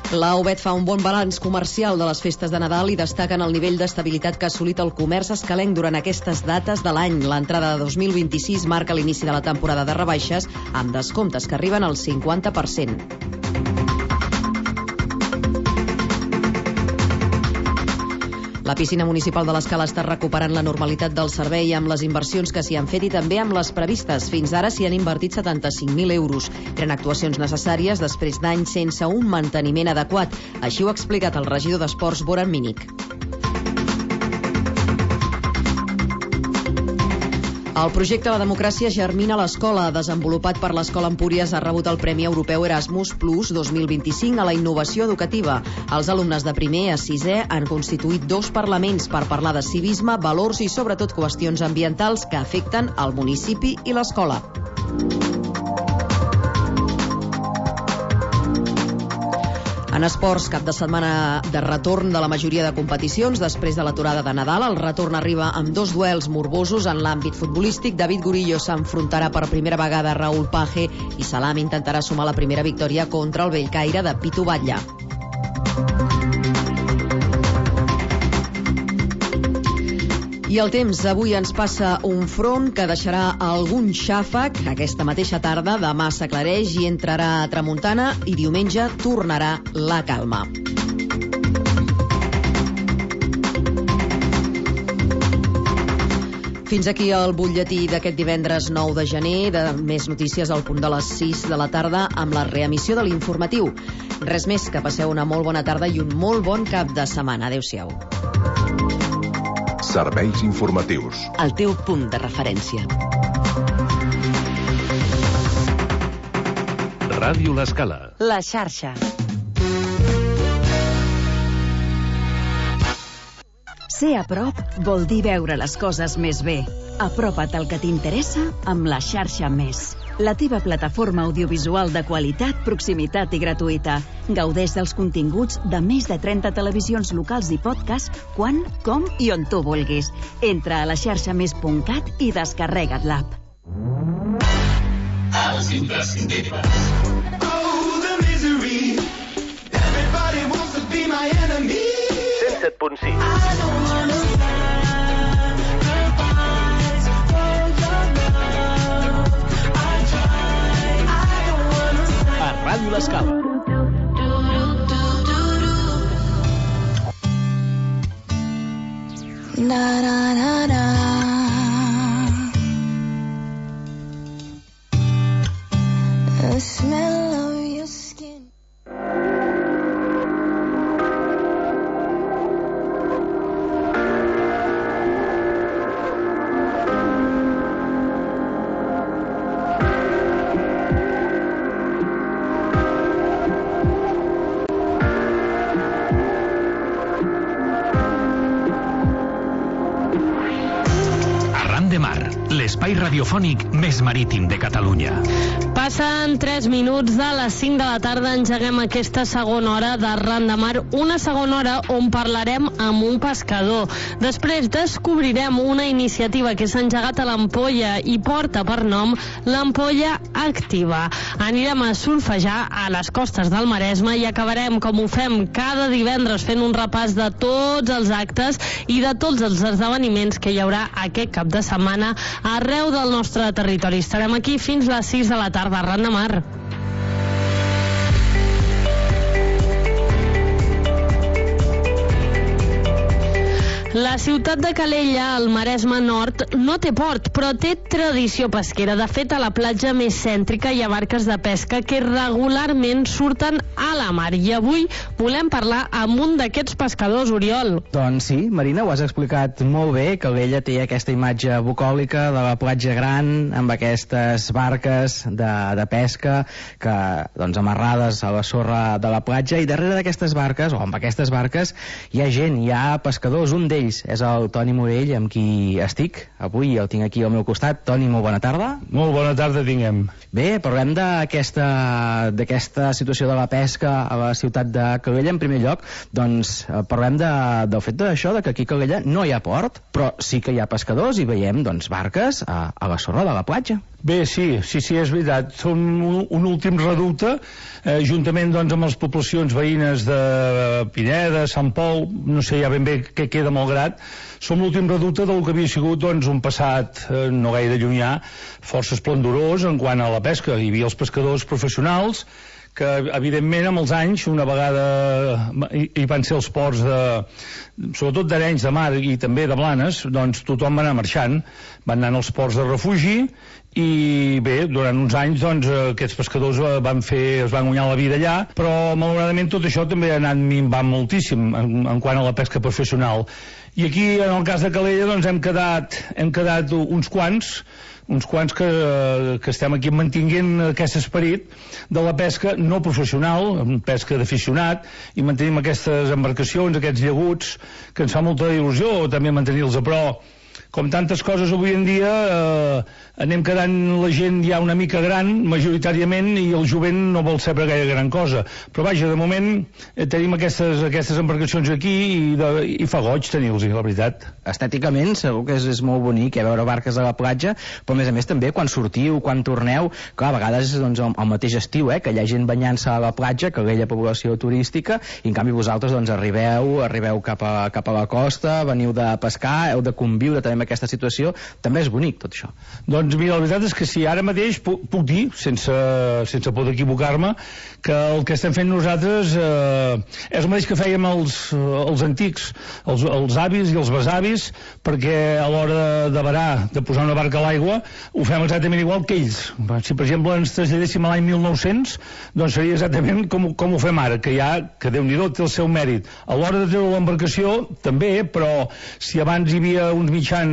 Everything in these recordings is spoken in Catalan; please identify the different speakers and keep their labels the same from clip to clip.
Speaker 1: La UBET fa un bon balanç comercial de les festes de Nadal i destaquen el nivell d'estabilitat que ha assolit el comerç escalenc durant aquestes dates de l'any. L'entrada de 2026 marca l'inici de la temporada de rebaixes amb descomptes que arriben al 50%. La piscina municipal de l'Escala està recuperant la normalitat del servei amb les inversions que s'hi han fet i també amb les previstes. Fins ara s'hi han invertit 75.000 euros. Eren actuacions necessàries després d'anys sense un manteniment adequat. Així ho ha explicat el regidor d'Esports, Boran Mínic. El projecte La democràcia germina a l'escola, desenvolupat per l'Escola Empúries, ha rebut el Premi Europeu Erasmus Plus 2025 a la innovació educativa. Els alumnes de primer a sisè han constituït 2 parlaments per parlar de civisme, valors i sobretot qüestions ambientals que afecten el municipi i l'escola. En esports, cap de setmana de retorn de la majoria de competicions després de l'aturada de Nadal. El retorn arriba amb 2 duels morbosos en l'àmbit futbolístic. David Gurillo s'enfrontarà per primera vegada a Raúl Page i Salam intentarà sumar la primera victòria contra el Bellcaire de Pitu Batlle. I el temps, avui ens passa un front que deixarà algun xàfec aquesta mateixa tarda, demà s'aclareix i entrarà a tramuntana i diumenge tornarà la calma. Fins aquí el butlletí d'aquest divendres 9 de gener, de més notícies al punt de les 6 de la tarda amb la reemissió de l'informatiu. Res més, que passeu una molt bona tarda i un molt bon cap de setmana. Adéu-siau.
Speaker 2: Serveis informatius.
Speaker 3: El teu punt de referència.
Speaker 2: Ràdio l'Escala.
Speaker 3: La xarxa. Ser a prop vol dir veure les coses més bé. Apropa't al que t'interessa amb la xarxa Més. La teva plataforma audiovisual de qualitat, proximitat i gratuïta. Gaudeix dels continguts de més de 30 televisions locals i podcast quan, com i on tu vulguis. Entra a laxarxamés.cat i descarrega't l'app.
Speaker 4: Els imprescindibles. Oh, the misery. Everybody wants to be my enemy.
Speaker 5: 107.6.
Speaker 4: I don't wanna sacrifice all your love. I try. I don't wanna
Speaker 5: A Ràdio l'Escala.
Speaker 4: na na na na. The smell of your skin.
Speaker 6: L'espai radiofònic més marítim de Catalunya.
Speaker 7: Passen 3 minuts de les 5 de la tarda, engeguem aquesta segona hora d'Arran de Mar, una segona hora on parlarem amb un pescador. Després descobrirem una iniciativa que s'ha engegat a l'Ampolla i porta per nom l'Ampolla Activa. Anirem a surfejar a les costes del Maresme i acabarem, com ho fem cada divendres, fent un repàs de tots els actes i de tots els esdeveniments que hi haurà aquest cap de setmana arreu del nostre territori. Estarem aquí fins les 6 de la tarda, Arran de Mar. La ciutat de Calella, al Maresme Nord, no té port, però té tradició pesquera. De fet, a la platja més cèntrica hi ha barques de pesca que regularment surten a la mar. I avui volem parlar amb un d'aquests pescadors, Oriol.
Speaker 8: Doncs sí, Marina, ho has explicat molt bé. Calella té aquesta imatge bucòlica de la platja gran, amb aquestes barques de pesca que, doncs, amarrades a la sorra de la platja, i darrere d'aquestes barques, o amb aquestes barques, hi ha gent, hi ha pescadors. Un d'ells és el Toni Morell, amb qui estic. Avui el tinc aquí al meu costat. Toni, molt bona tarda.
Speaker 9: Molt bona tarda tinguem.
Speaker 8: Bé, parlem d'aquesta situació de la pesca a la ciutat de Calella. En primer lloc, doncs, parlem del fet d'això, que aquí a Calella no hi ha port, però sí que hi ha pescadors i veiem, doncs, barques a la sorra de la platja.
Speaker 9: Bé, sí, és veritat. Som un últim reducte, juntament doncs, amb les poblacions veïnes de Pineda, Sant Pol, no sé ja ben bé què queda Malgrat. Som l'últim reducte del que havia sigut doncs, un passat no gaire llunyà, força esplendorós en quant a la pesca. Hi havia els pescadors professionals, que evidentment amb els anys una vegada hi van ser els ports sobretot d'Arenys de Mar i també de Blanes, doncs tothom va anar marxant, van anar als ports de refugi i bé, durant uns anys doncs aquests pescadors es van guanyar la vida allà, però malauradament tot això també ha anat minvant moltíssim en quant a la pesca professional. I aquí en el cas de Calella doncs hem quedat uns quants que estem aquí mantinguent aquest esperit de la pesca no professional, pesca d'aficionat, i mantenim aquestes embarcacions, aquests llaguts, que ens fa molta il·lusió també mantenir-los, però com tantes coses avui en dia anem quedant la gent ja una mica gran majoritàriament i el jovent no vol saber gaire gran cosa, però vaja, de moment tenim aquestes embarcacions aquí i fa goig tenir-los, la veritat.
Speaker 8: Estèticament segur que és molt bonic veure barques a la platja, però a més també quan sortiu, quan torneu, clar, a vegades doncs, al mateix estiu, que hi ha gent banyant-se a la platja, que aquella població turística, i en canvi vosaltres doncs, arribeu cap a la costa, veniu de pescar, heu de conviure també amb aquesta situació, també és bonic tot això.
Speaker 9: Doncs mira, la veritat és que sí, ara mateix puc dir, sense poder equivocar-me, que el que estem fent nosaltres és el mateix que fèiem els antics, els avis i els besavis, perquè a l'hora de varar, de posar una barca a l'aigua, ho fem exactament igual que ells. Si per exemple ens traslladéssim a l'any 1900, doncs seria exactament com ho fem ara, que Déu-n'hi-do té el seu mèrit. A l'hora de treure l'embarcació també, però si abans hi havia uns mitjans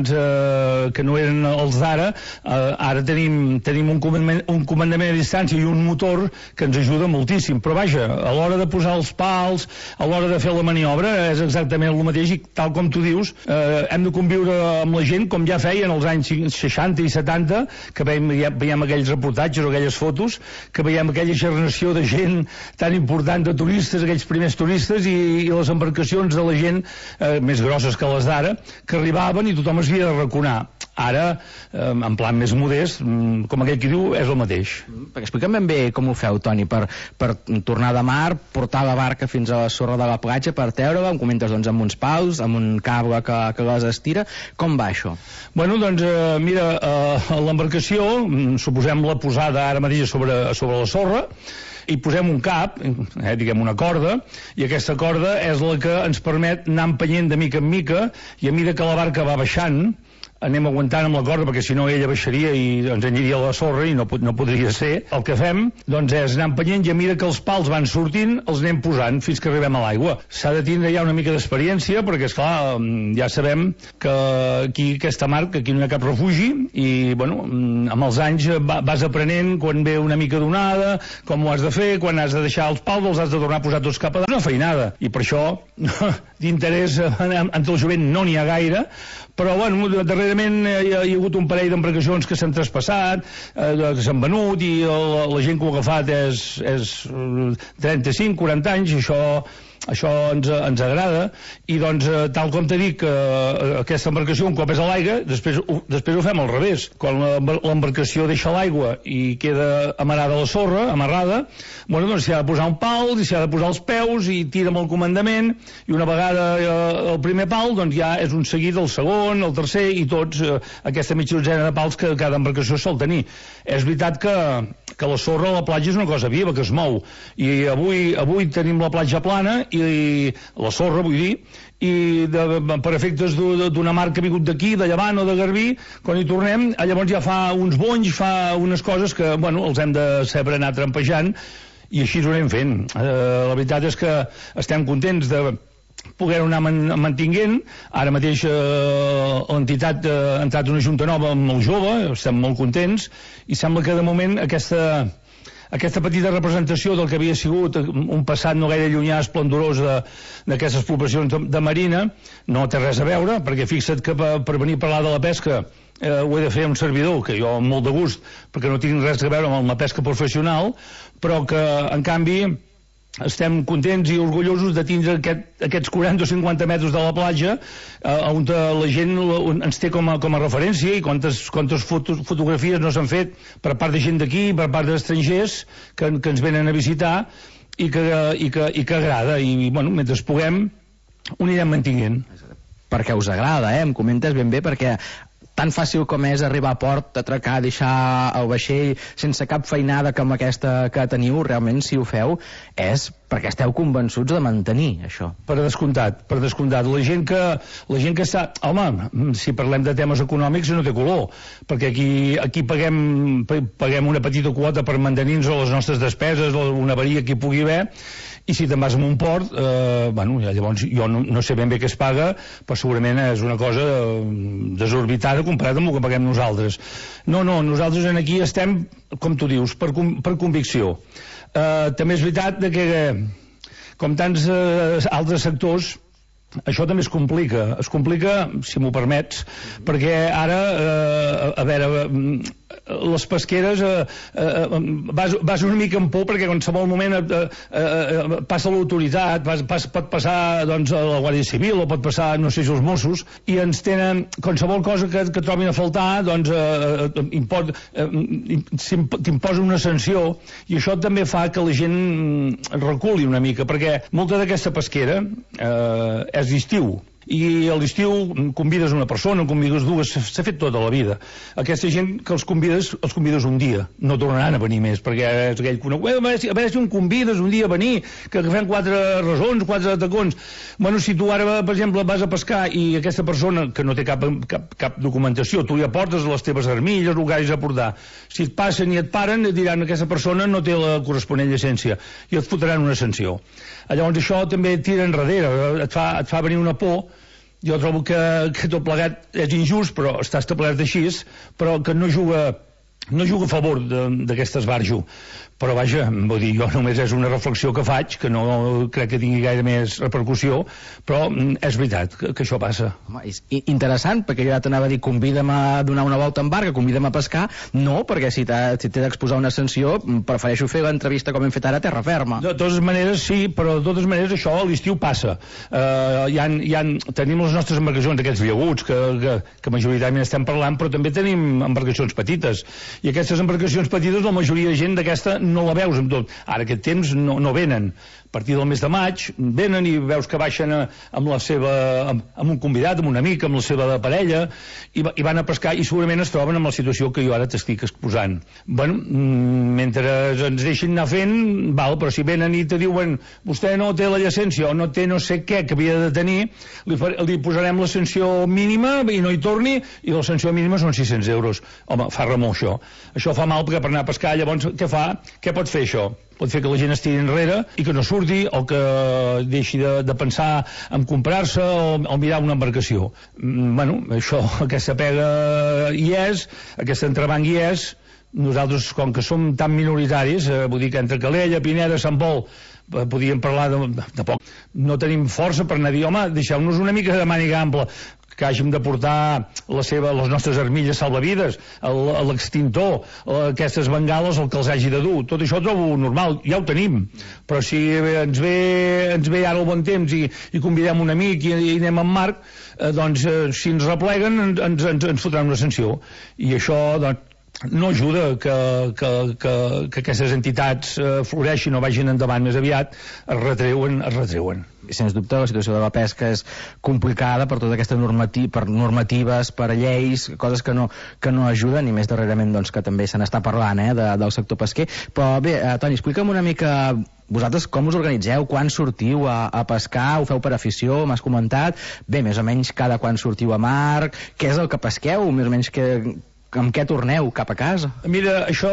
Speaker 9: que no eren els d'ara, ara tenim un comandament a distància i un motor que ens ajuda moltíssim, però vaja, a l'hora de posar els pals, a l'hora de fer la maniobra és exactament el mateix, i tal com tu dius hem de conviure amb la gent com ja feien els anys 60 i 70, que veiem aquells reportatges o aquelles fotos, que veiem aquella generació de gent tan important de turistes, aquells primers turistes i les embarcacions de la gent més grosses que les d'ara, que arribaven i tothom es havia de raconar. Ara, en plan més modest, com aquell qui diu, és el mateix.
Speaker 8: Explica'm ben bé com ho feu, Toni, per tornar de mar, portar la barca fins a la sorra de la platja per treure-la, em comentes doncs amb uns pals, amb un cable que les estira, com va això?
Speaker 9: Bueno, doncs, mira, l'embarcació, suposem la posada ara mateix sobre la sorra, i posem un cap, diguem una corda, i aquesta corda és la que ens permet anar empenyent de mica en mica, i a mesura que la barca va baixant anem aguantant amb la corda, perquè si no ella baixaria i ens aniria a la sorra i no podria ser. El que fem doncs és anar empenyent, i a mesura que els pals van sortint els anem posant fins que arribem a l'aigua. S'ha de tindre ja una mica d'experiència, perquè esclar, ja sabem que aquí aquesta mar, que aquí no hi ha cap refugi, i bueno, amb els anys vas aprenent quan ve una mica d'onada, com ho has de fer, quan has de deixar els pals els has de tornar a posar tots cap a dalt. Una feinada, i per això d'interès entre el jovent no n'hi ha gaire, però bueno, darrerament hi ha hagut un parell d'embarcacions que s'han traspassat, que s'han venut, i la gent que ho ha agafat és 35-40 anys, i això ens agrada, i doncs tal com t'he dit, aquesta embarcació un cop és a l'aigua, després ho fem al revés. Quan l'embarcació deixa l'aigua i queda amarrada a la sorra, bueno, doncs s'hi ha de posar un pal, i s'hi ha de posar els peus, i tira amb el comandament, i una vegada el primer pal, doncs ja és un seguit el segon, el tercer, i tots aquesta mitja dotzena de pals que cada embarcació sol tenir. És veritat que la sorra a la platja és una cosa viva, que es mou, i avui tenim la platja plana, i la sorra, vull dir, i per efectes d'una mar que ha vingut d'aquí, de Llevant o de Garbí, quan hi tornem, llavors ja fa uns bonys, fa unes coses que, bueno, els hem de saber anar trampejant, i així ho anem fent. La veritat és que estem contents de poder-ho anar mantinguent. Ara mateix l'entitat ha entrat una junta nova molt jove, estem molt contents, i sembla que de moment aquesta petita representació del que havia sigut un passat no gaire llunyà, esplendorós d'aquestes poblacions de marina, no té res a veure, perquè fixa't que per venir a parlar de la pesca ho he de fer un servidor, que jo amb molt de gust, perquè no tinc res a veure amb la pesca professional, però que en canvi estem contents i orgullosos de tindre aquests 40 o 50 metres de la platja on la gent ens té com a referència, i quantes fotografies no s'han fet per part de gent d'aquí, per part d'estrangers que ens venen a visitar i que agrada, i bueno, mentre puguem ho anirem mantinguent.
Speaker 8: Perquè us agrada, em comentes ben bé, perquè tan fàcil com és arribar a port, atracar, deixar el vaixell sense cap feinada com aquesta que teniu, realment, si ho feu, és perquè esteu convençuts de mantenir això. Per descomptat. La gent que està... Home, si parlem de temes econòmics no té color, perquè aquí paguem una petita quota per mantenir-nos les nostres despeses, una avaria que hi pugui haver, i si te'n vas a un port, llavors jo no sé ben bé què es paga, però segurament és una cosa desorbitada comparat amb el que paguem nosaltres. No, nosaltres aquí estem, com tu dius, per convicció. També és veritat que, com tants altres sectors, això també es complica, si m'ho permets, perquè ara, a veure, les pesqueres vas una mica en por, perquè en qualsevol moment passa l'autoritat, pot passar doncs a la Guàrdia Civil, o pot passar, no sé si els Mossos, i ens tenen qualsevol cosa que trobin a faltar, doncs t'imposa una sanció, i això també fa que la gent reculi una mica, perquè molta d'aquesta pesquera és d'estiu, i a l'estiu convides una persona, convides dues, s'ha fet tota la vida. Aquesta gent que els convides un dia, no tornaran a venir més, perquè és aquell conegut, a veure si em convides un dia a venir, que agafem 4 rasons, 4 tacons. Bueno, si tu ara, per exemple, vas a pescar i aquesta persona, que no té cap documentació, tu li aportes les teves armilles, el que hagis a portar, si et passen i et paren, et diran que aquesta persona no té la corresponent llicència, i et fotran una sanció. Llavors això també et tira enrere, et fa venir una por. Jo trobo que tot plegat és injust, però està establert així, però que no juga a favor d'aquest esbarjo. Però vaja, vull dir, jo només és una reflexió que faig, que no crec que tingui gaire més repercussió, però és veritat que això passa. Home, és interessant, perquè jo ja t'anava a dir convida'm a donar una volta en barca, convida'm a pescar, no, perquè si t'he d'exposar una sanció, prefereixo fer l'entrevista com hem fet ara a terra ferma.
Speaker 9: De totes maneres, sí, però de totes maneres això a l'estiu passa. Tenim les nostres embarcacions, aquests viaguts, que majoritàriament estem parlant, però també tenim embarcacions petites, i aquestes embarcacions petites, la majoria de gent d'aquesta no la veus amb tot. Ara aquest temps no venen. A partir del mes de maig venen i veus que baixen amb un convidat, amb un amic, amb la seva parella, i van a pescar, i segurament es troben amb la situació que jo ara t'estic exposant. Bueno, mentre ens deixin anar fent, val, però si venen i te diuen vostè no té la llicència o no té no sé què que havia de tenir, li posarem la sanció mínima i no hi torni, i la sanció mínima són 600 euros. Home, fa remor això. Això fa mal, perquè per anar a pescar, llavors què fa? Què pot fer això? Pot fer que la gent es tiri enrere i que no surti, o que deixi de pensar en comprar-se o mirar una embarcació. Bueno, això, aquesta pega hi és, aquest entrebanc hi és. Nosaltres, com que som tan minoritaris, vull dir que entre Calella, Pineda, Sant Pol, podíem parlar de poc. No tenim força per anar a dir, home, deixeu-nos una mica de màniga ampla, que hàgim de portar les nostres armilles salvavides, l'extintor, aquestes bengales, el que els hagi de dur. Tot això ho trobo normal, ja ho tenim. Però si ens ve ara el bon temps i convidem un amic i anem en marc, doncs si ens repleguen ens fotran una sanció. I això, doncs, no ajuda que aquestes entitats floreixin o vagin endavant més aviat, es retreuen.
Speaker 8: Sens dubte la situació de la pesca és complicada per tota aquesta per normatives, per lleis, coses que no ajuden, i més darrerament doncs, que també se n'està parlant del sector pesquer. Però bé, Toni, explica'm una mica vosaltres com us organitzeu, quan sortiu a pescar, ho feu per afició, m'has comentat, bé, més o menys cada quan sortiu a mar, què és el que pesqueu, més o menys amb què torneu cap a casa?
Speaker 9: Mira, això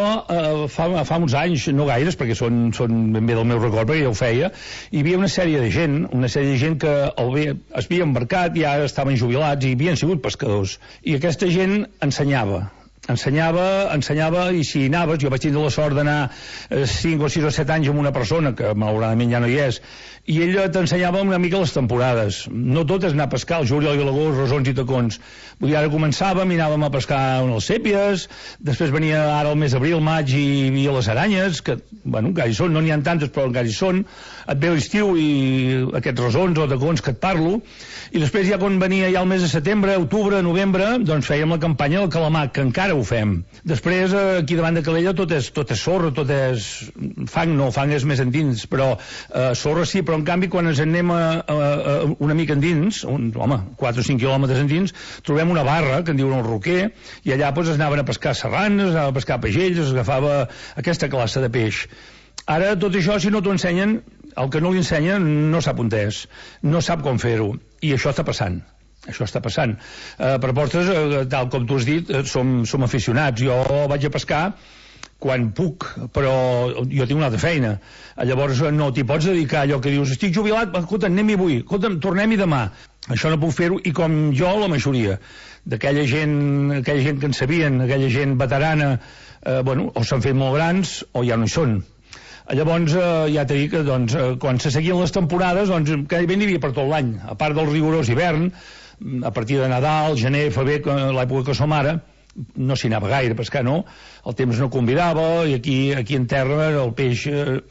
Speaker 9: fa uns anys, no gaires, perquè són ben bé del meu record, perquè ja ho feia, hi havia una sèrie de gent que es havia embarcat, ja estaven jubilats i havien sigut pescadors, i aquesta gent ensenyava ensenyava, i si anaves, jo vaig tindre la sort d'anar 5 o 6 o 7 anys amb una persona que malauradament ja no hi és, i ell t'ensenyava una mica les temporades. No tot és anar a pescar, el juliol i l'agost, rosons i tacons. Vull dir, ara començàvem i anàvem a pescar unes sèpies, després venia ara el mes d'abril, maig, i hi havia les aranyes, que, bueno, encara hi són, no n'hi ha tantes, però encara hi són. Et ve l'estiu i aquests rosons o tacons que et parlo, i després ja quan venia ja el mes de setembre, octubre, novembre, doncs fèiem la campanya del calamar, que encara ho fem. Després, aquí davant de Calella tot és sorra, tot és fang, no, fang és més endins, però sorra sí, però en canvi quan ens anem una mica endins, 4 o 5 quilòmetres endins, trobem una barra, que en diuen el Roquer, i allà doncs, es anaven a pescar serranes, a pescar pegells, es agafava aquesta classe de peix. Ara tot això, si no t'ho ensenyen, el que no li ensenya no sap on és, no sap com fer-ho, i això està passant. Això està passant. Per postres, tal com tu has dit, som aficionats. Jo vaig a pescar quan puc, però jo tinc una altra feina. Llavors no t'hi pots dedicar allò que dius, estic jubilat, escolta, anem-hi avui, escolta, tornem-hi demà. Això no puc fer-ho, i com jo, la majoria d'aquella gent que en sabien, aquella gent veterana, o s'han fet molt grans o ja no hi són. Llavors, ja t'he dit que quan se seguien les temporades, cada ben hi havia per tot l'any, a part del rigorós hivern, a partir de Nadal, gener, febrer, l'època que som ara, no s'hi anava gaire a pescar, no? El temps no convidava, i aquí en terra el peix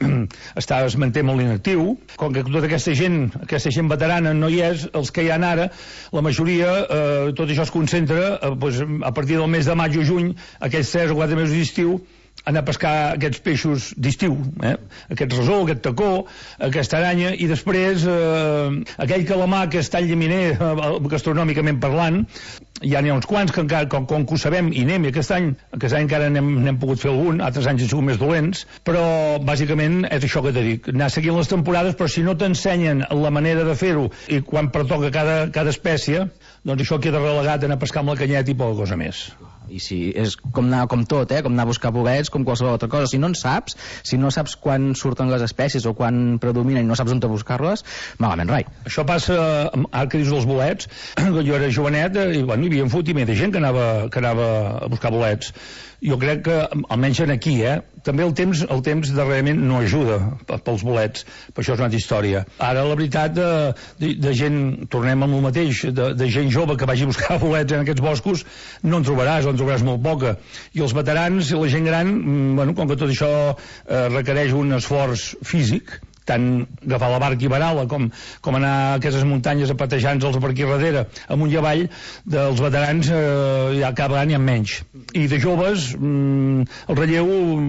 Speaker 9: es manté molt inactiu. Com que tota aquesta gent veterana no hi és, els que hi ha ara, la majoria, tot això es concentra a partir del mes de maig o juny, aquells 3 o 4 mesos d'estiu, anar a pescar aquests peixos d'estiu, aquest rosó, aquest tacó, aquesta aranya, i després aquell calamar que és tan llaminer gastronòmicament parlant, ja n'hi ha uns quants que encara, com que ho sabem i anem, i aquest any encara n'hem pogut fer algun, altres anys han sigut més dolents, però bàsicament és això que t'he dit, anar seguint les temporades, però si no t'ensenyen la manera de fer-ho i quan pertoca cada espècie, doncs això queda relegat a anar a pescar amb la canyeta i poca cosa més.
Speaker 8: I si és com tot, com anar a buscar bolets, com qualsevol altra cosa. Si no en saps, si no saps quan surten les espècies o quan predominen i no saps on buscar-les, malament rai.
Speaker 9: Això passa, ara que dius dels bolets, quan jo era jovenet, i hi havia un fotimer de gent que anava a buscar bolets. Jo crec que, almenys aquí, també el temps darrerament no ajuda pels bolets, per això és una altra història. Ara, la veritat, de gent, tornem amb el mateix, de gent jove que vagi a buscar bolets en aquests boscos, no en trobaràs, o en trobaràs molt poca. I els veterans i la gent gran, com que tot això requereix un esforç físic, tant agafar la barca i varar-la com anar a aquestes muntanyes a patejar-nos per aquí darrere, amunt i avall, dels veterans ja cada any hi ha menys. I de joves el relleu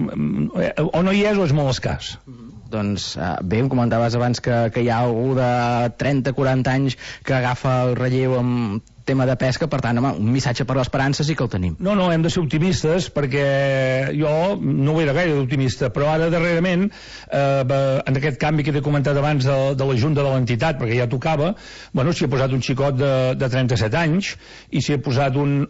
Speaker 9: o no hi és o és molt escàs.
Speaker 8: Doncs bé, em comentaves abans que hi ha algú de 30-40 anys que agafa el relleu amb tema de pesca, per tant, un missatge per l'esperança sí que el tenim.
Speaker 9: No, hem de ser optimistes, perquè jo no ho era gaire d'optimista, però ara darrerament, en aquest canvi que t'he comentat abans de la junta de l'entitat, perquè ja tocava, s'hi ha posat un xicot de 37 anys, i s'hi ha posat un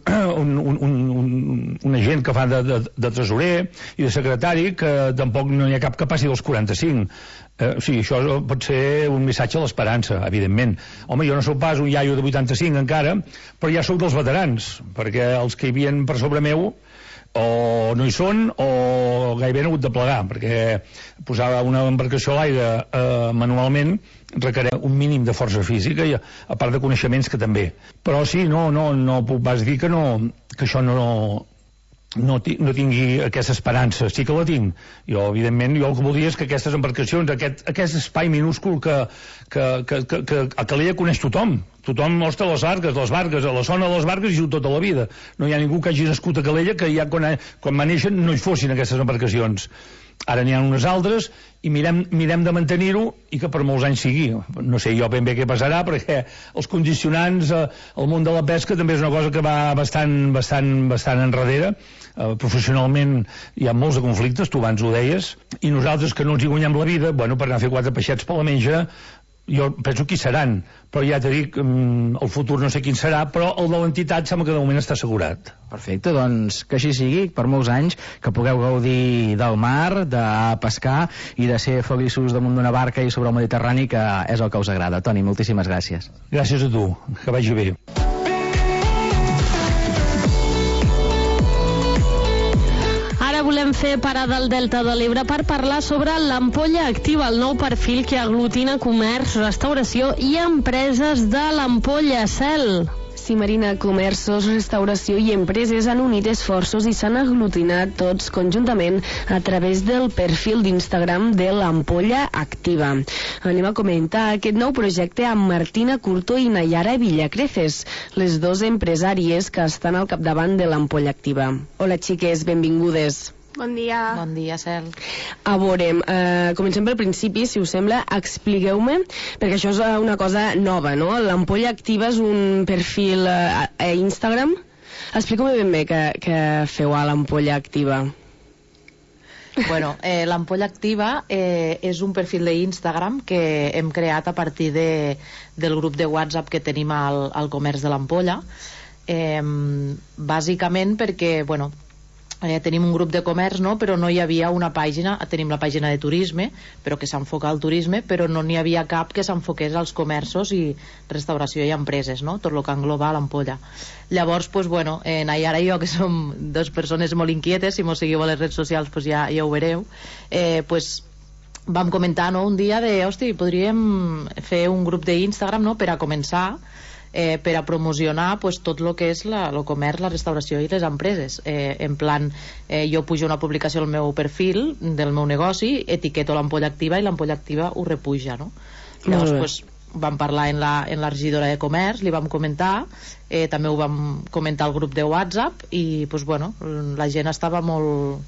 Speaker 9: agent que fa de tresorer i de secretari, que tampoc no hi ha cap que passi dels 45. Sí, això pot ser un missatge a l'esperança, evidentment. Home, jo no sóc pas un iaio de 85 encara, però ja sóc dels veterans, perquè els que hi havien per sobre meu o no hi són o gairebé han hagut de plegar, perquè posar una embarcació a l'aire manualment requereix un mínim de força física, i a part de coneixements que també. Però sí, no puc pas dir que això no tingui aquesta esperança. Sí que la tinc. Jo, evidentment, el que voldria és que aquestes embarcacions, aquest espai minúscul que a Calella coneix tothom. Tothom mostra les barques, a la zona de les barques hi viu tota la vida. No hi ha ningú que hagi nascut a Calella que ja quan va néixer no hi fossin aquestes embarcacions. Ara n'hi ha unes altres i mirem de mantenir-ho i que per molts anys sigui. No sé jo ben bé què passarà, perquè els condicionants, el món de la pesca també és una cosa que va bastant enrere. Professionalment hi ha molts de conflictes, tu abans ho deies, i nosaltres que no ens hi guanyem la vida, per anar a fer 4 peixets per la menja, jo penso qui seran, però ja t'he dit, el futur no sé quin serà, però el de l'entitat sembla que de moment està assegurat.
Speaker 8: Perfecte, doncs que així sigui, per molts anys, que pugueu gaudir del mar, de pescar i de ser feliços damunt d'una barca i sobre el Mediterrani, que és el que us agrada. Toni, moltíssimes gràcies.
Speaker 9: Gràcies a tu, que vagi bé.
Speaker 7: vam fer parada al Delta de l'Ebre per parlar sobre l'Ampolla Activa, el nou perfil que aglutina comerç, restauració i empreses de l'Ampolla. Cel.
Speaker 10: Sí, Marina, comerços, restauració i empreses han unit esforços i s'han aglutinat tots conjuntament a través del perfil d'Instagram de l'Ampolla Activa. Anem a comentar aquest nou projecte amb Martina Curto i Nayara Villacreces, les dues empresàries que estan al capdavant de l'Ampolla Activa. Hola, xiques, benvingudes.
Speaker 11: Bon dia.
Speaker 12: Bon dia, Cel.
Speaker 10: A veure, comencem pel principi, si us sembla, expliqueu-me, perquè això és una cosa nova, no? L'Ampolla Activa és un perfil a Instagram. Expliqueu-me ben bé què feu a l'Ampolla Activa.
Speaker 12: Bueno, l'Ampolla Activa és un perfil d'Instagram que hem creat a partir del grup de WhatsApp que tenim al comerç de l'Ampolla. Bàsicament perquè, bueno, tenim un grup de comerç, no? Però no hi havia una pàgina, tenim la pàgina de turisme, però que s'enfoca al turisme, però no n'hi havia cap que s'enfoqués als comerços i restauració i empreses, no? Tot el que engloba l'Ampolla. Llavors, pues, bueno, Nayara i jo, que som dues persones molt inquietes, si mos seguiu a les redes socials pues ja ho veureu, pues vam comentar, no? Un dia de, hosti, podríem fer un grup d'Instagram, no? Per a començar, per a promocionar pues, tot el que és el comerç, la restauració i les empreses. En plan, jo pujo una publicació al meu perfil del meu negoci, etiqueto l'Ampolla Activa i l'Ampolla Activa ho repuja, no? Llavors pues, vam parlar en la regidora de comerç, li vam comentar, també ho vam comentar al grup de WhatsApp i pues, bueno, la gent estava molt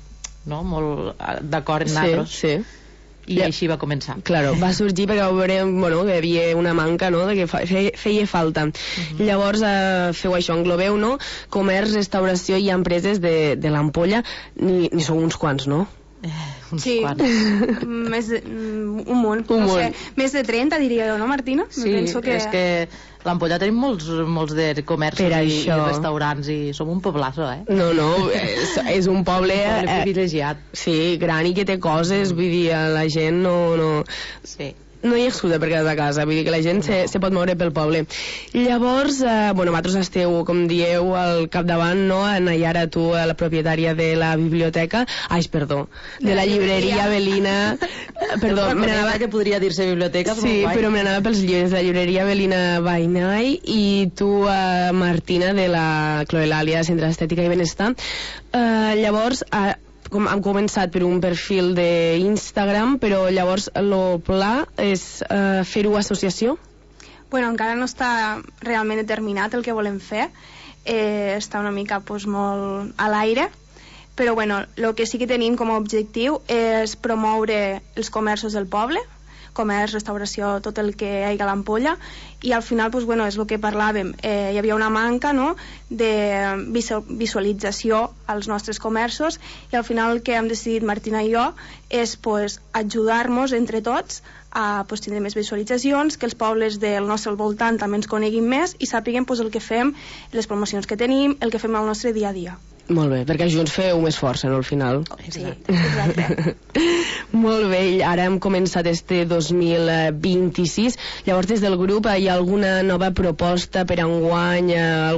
Speaker 12: d'acord en nosaltres.
Speaker 10: Sí.
Speaker 12: I així va començar.
Speaker 10: Claro, va sorgir perquè bueno, hi havia una manca, no?, de que feia falta. Llavors feu això, englobeu, no?, comerç, restauració i empreses de l'Ampolla. Ni sou uns quants, no?
Speaker 11: Sí, un munt. No sé, més de 30 diria jo, no, Martina?
Speaker 12: Sí, és que l'Ampolla tenim molts de comerços i restaurants i som un poblazo,
Speaker 10: No, és un poble
Speaker 12: privilegiat.
Speaker 10: Sí, gran i que té coses, vull dir, la gent no...
Speaker 12: Sí.
Speaker 10: No hi ha excusa per quedar a casa, vull dir que la gent se pot moure pel poble. Llavors, vosaltres esteu, com dieu, al capdavant, no? Nayara, tu, la propietària de la biblioteca, de la llibreria Avelina, perdó,
Speaker 12: que podria dir-se biblioteca.
Speaker 10: Sí, però me n'anava pels llibres, de la llibreria Avelina Bainai, i tu, Martina, de la Cloelàlia, Centre d'Estètica i Benestar. Llavors, hem començat per un perfil d'Instagram, però llavors el pla és fer-ho associació?
Speaker 11: Bueno, encara no està realment determinat el que volem fer, està una mica molt a l'aire, però bueno, el que sí que tenim com a objectiu és promoure els comerços del poble, comerç, restauració, tot el que hi ha a l'Ampolla, i al final és el que parlàvem, hi havia una manca, no?, de visualització als nostres comerços, i al final el que hem decidit Martina i jo és ajudar-nos entre tots a tindre més visualitzacions, que els pobles del nostre voltant també ens coneguin més i sàpiguen el que fem, les promocions que tenim, el que fem al nostre dia a dia.
Speaker 10: Molt bé, perquè junts feu més força, no, al final?
Speaker 11: Sí, exacte.
Speaker 10: Molt bé, ara hem començat este 2026. Llavors, des del grup, hi ha alguna nova proposta per enguany?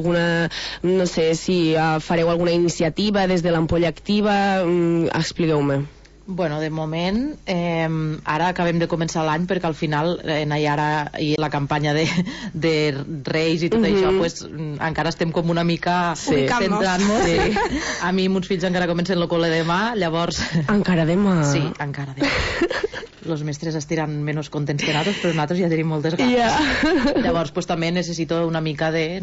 Speaker 10: No sé si fareu alguna iniciativa des de l'Ampolla Activa? Expliqueu-me.
Speaker 12: Bueno, de moment, ara acabem de començar l'any perquè al final Nayara i la campanya de Reis i tot això, encara estem com una mica centrant-nos. Sí. A mi i meus fills encara comencen el col·le demà, llavors...
Speaker 10: Encara demà?
Speaker 12: Sí, encara demà. Els mestres estiran menys contents que nosaltres, però nosaltres ja tenim moltes ganes. Llavors, també necessito una mica de...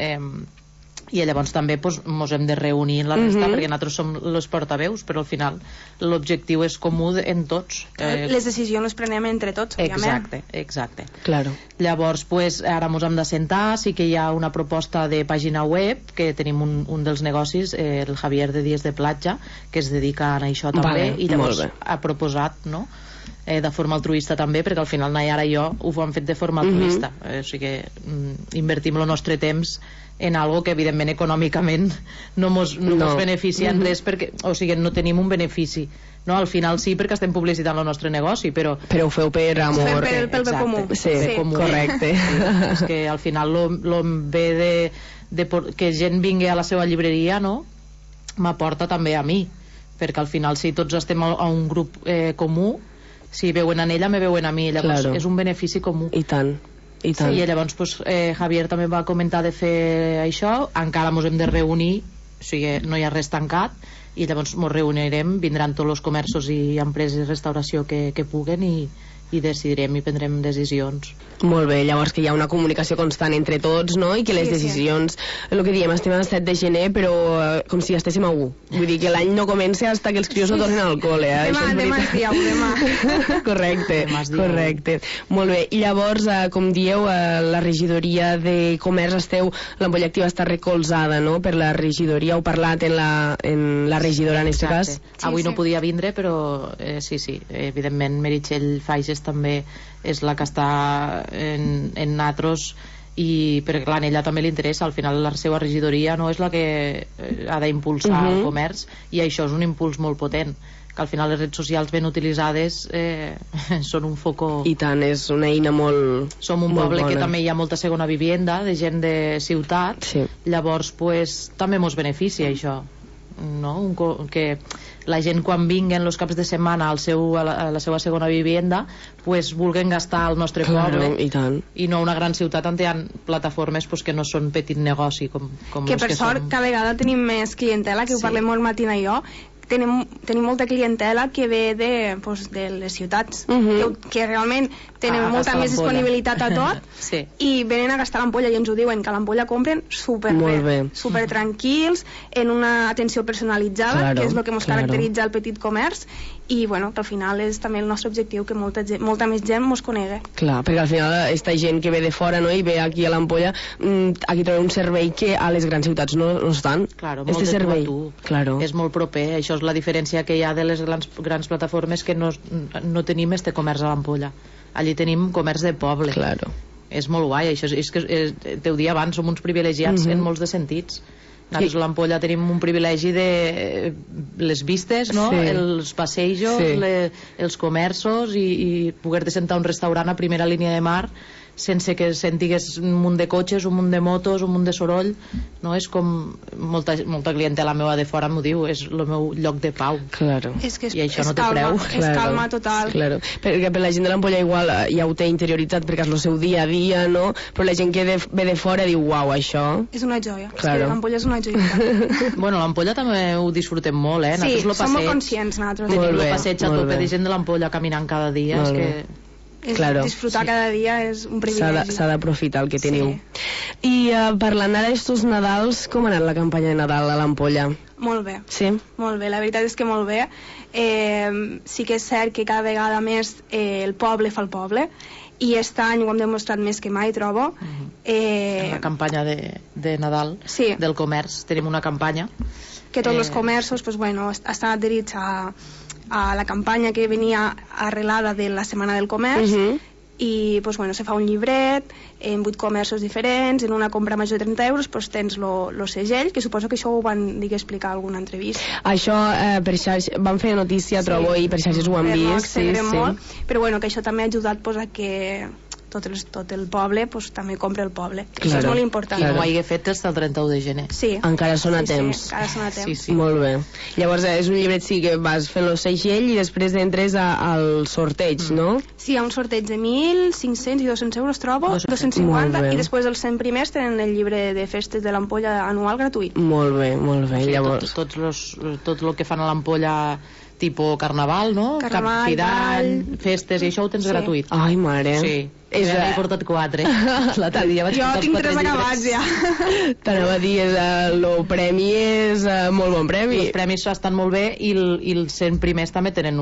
Speaker 12: I llavors també mos hem de reunir en la resta, perquè nosaltres som els portaveus, però al final l'objectiu és comú en tots.
Speaker 11: Les decisions les prenem entre tots, òbviament.
Speaker 12: Exacte.
Speaker 10: Claro.
Speaker 12: Llavors, ara mos hem de sentar, sí que hi ha una proposta de pàgina web, que tenim un dels negocis, el Javier de Dies de Platja, que es dedica a això també, i llavors ha proposat, no?, de forma altruista també, perquè al final Nayara i jo ho hem fet de forma altruista, o sigui que invertim el nostre temps en algo que evidentment econòmicament no mos beneficia en res, perquè, o sigui, no tenim un benefici, no? Al final sí, perquè estem publicitant el nostre negoci, però
Speaker 10: ho feu per amor,
Speaker 11: pel bé comú.
Speaker 10: Sí, correcte.
Speaker 12: És que al final lo bé de que gent vingui a la seva llibreria, no?, m'aporta també a mi, perquè al final si tots estem a un grup comú, si veuen en ella me veuen a mi, llavors és un benefici comú.
Speaker 10: I tant.
Speaker 12: Sí, i llavors Javier també va comentar de fer això, encara ens hem de reunir, o sigui, no hi ha res tancat, i llavors ens reunirem, vindran tots els comerços i empreses de restauració que puguen i decidirem i prendrem decisions.
Speaker 10: Molt bé, llavors que hi ha una comunicació constant entre tots, no? I que les decisions, el que diem, estem a 7 de gener, però com si estéssim a 1. Vull dir que l'any no comença fins que els crios no tornen al col·le.
Speaker 11: Demà és dia 1, demà.
Speaker 10: Correcte. Molt bé, i llavors, com dieu, la regidoria de comerç l'Ampolla Activa està recolzada, no?, per la regidoria, heu parlat en la regidora en aquest cas.
Speaker 12: Avui no podia vindre, però sí, evidentment Meritxell Faixes també és la que està en natros, i perquè clar, a ella també li interessa, al final la seva regidoria no és la que ha d'impulsar el comerç, i això és un impuls molt potent, que al final les redes socials ben utilitzades són un foco.
Speaker 10: I tant, és una eina molt
Speaker 12: som un poble bona, que també hi ha molta segona vivienda de gent de ciutat, llavors també mos beneficia això, no? Que la gent quan vinguen els caps de setmana a la seva segona vivienda vulguen gastar al nostre poble, i no una gran ciutat on hi ha plataformes que no són petit negoci com
Speaker 11: que per sort cada vegada tenim més clientela, que ho parlem molt Martina i jo. Tenim molta clientela que ve de les ciutats, que realment tenen molta més disponibilitat a tot i venen a gastar l'Ampolla, i ens ho diuen, que a l'Ampolla compren superbé, supertranquils, en una atenció personalitzada, que és el que ens caracteritza el petit comerç, i bueno, que al final és també el nostre objectiu, que molta més gent ens conegui.
Speaker 10: Clar, perquè al final aquesta gent que ve de fora, no?, i ve aquí a l'Ampolla, aquí trobem un servei que a les grans ciutats no estan.
Speaker 12: Claro, molt de tu a tu. És molt proper, això és la diferència que hi ha de les grans plataformes, que no tenim este comerç a l'Ampolla. Allí tenim comerç de poble.
Speaker 10: Claro.
Speaker 12: És molt guai, això és que t'ho dia abans, som uns privilegiats en molts de sentits. Nosaltres a l'Ampolla tenim un privilegi de les vistes, no? Els passejos, els comerços, i poder-te sentar a un restaurant a primera línia de mar sense que sentigues un munt de cotxes, un munt de motos, un munt de soroll, no? És com molta clientela meva de fora m'ho diu, és el meu lloc de pau.
Speaker 10: Claro.
Speaker 11: I això no té preu. És calma total.
Speaker 10: Claro. Perquè per la gent de l'Ampolla igual ja ho té interioritzat perquè és el seu dia a dia, no? Però la gent que ve de fora diu, uau, això
Speaker 11: és una joia. És que l'Ampolla és una joia.
Speaker 12: Bueno, l'Ampolla també ho disfrutem molt,
Speaker 11: Sí, som molt conscients nosaltres.
Speaker 12: Tenim el passeig a tope de gent de l'Ampolla caminant cada dia, és que
Speaker 11: disfrutar cada dia és un privilegi.
Speaker 10: S'ha d'aprofitar el que teniu. I parlant ara d'estos Nadals, com ha anat la campanya de Nadal a l'Ampolla?
Speaker 11: Molt bé.
Speaker 10: Sí?
Speaker 11: Molt bé, la veritat és que molt bé. Sí que és cert que cada vegada més el poble fa el poble, i aquest any ho hem demostrat més que mai, trobo.
Speaker 12: La campanya de Nadal del comerç, tenim una campanya
Speaker 11: que tots els comerços estan adherits a la campanya que venia arrelada de la Setmana del Comerç, i se fa un llibret en 8 comerços diferents, en una compra major de 30 euros tens el segell, que suposo que això ho van explicar en alguna entrevista.
Speaker 10: Això per xarxes van fer notícia, trobo, i per xarxes ho han vist,
Speaker 11: molt, però que això també ha ajudat a que tot el poble també compra el poble. Això és molt important.
Speaker 12: I no ho hagi fet fins al 31 de gener.
Speaker 10: Encara són a temps.
Speaker 11: Encara són a temps.
Speaker 10: Molt bé. Llavors és un llibret que vas fent el segell i després entres al sorteig, no?
Speaker 11: Sí, hi ha un sorteig de 1.500 i 200 euros, trobo, 250, i després els 100 primers tenen el llibre de festes de l'Ampolla anual gratuït.
Speaker 10: Molt bé, molt bé. Llavors
Speaker 12: tot el que fan a l'Ampolla tipus carnaval, no?
Speaker 11: Carnaval,
Speaker 12: Fidall, festes, i això ho tens gratuït.
Speaker 10: Ai, mare.
Speaker 12: Sí. N'he portat 4. L'altre dia vaig portar els 4 llibres.
Speaker 11: Jo tinc 3 acabats, ja.
Speaker 10: T'anava a dir, el premi és molt bon premi.
Speaker 12: Els premis estan molt bé, i els 100 primers també tenen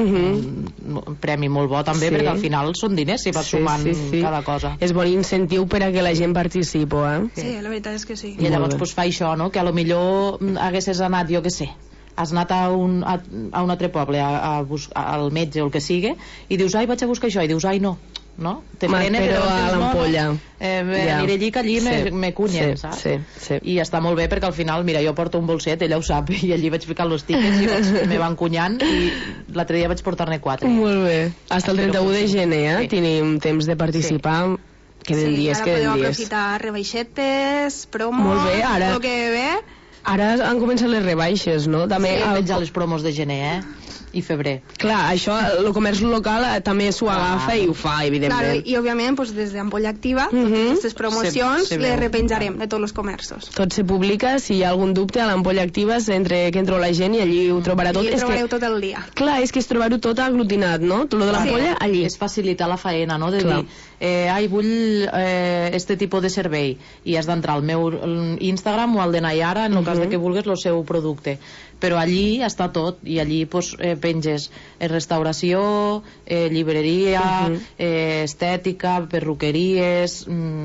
Speaker 12: un premi molt bo, també, perquè al final són diners, si vas sumant cada cosa.
Speaker 10: És bon incentiu per a que la gent participi,
Speaker 11: Sí, la veritat és que sí.
Speaker 12: I llavors fa això, no? Que a lo millor haguessis anat, jo què sé, has anat a un altre poble al metge o el que sigui, i dius, ai, vaig a buscar això, i dius, ai, no, te frena,
Speaker 10: però a l'Ampolla
Speaker 12: aniré allí, que allí me cunyen, saps? I està molt bé, perquè al final, mira, jo porto un bolset, ella ho sap, i allí vaig ficar els tickets i me van cunyant, i l'altre dia vaig portar-ne 4.
Speaker 10: Molt bé. Hasta el 31 de gener tenim temps de participar. Queden dies,
Speaker 11: ara podeu aprofitar rebaixetes, promos,
Speaker 10: molt bé, ara
Speaker 11: el que ve.
Speaker 10: Ara han començat les rebaixes, no? També
Speaker 12: Sí, penjar les promos de gener, i febrer.
Speaker 10: Clar, això, el comerç local també s'ho agafa i ho fa, evidentment.
Speaker 11: Claro, i òbviament pues, des d'Ampolla Activa totes aquestes promocions les repenjarem de tots els comerços.
Speaker 10: Tot se publica, si hi ha algun dubte a l'Ampolla Activa que entro la gent i allí ho trobarà tot.
Speaker 11: I trobareu tot el dia.
Speaker 10: Clar, és que és trobar-ho tot aglutinat, no? Tot lo de l'Ampolla allí.
Speaker 12: És facilitar la faena, no? De dir, vull este tipus de servei, i has d'entrar al meu Instagram o al de Nayara, en el cas de que vulguis el seu producte, però allí està tot, i allí pues, penges restauració, llibreria, estètica, perruqueries,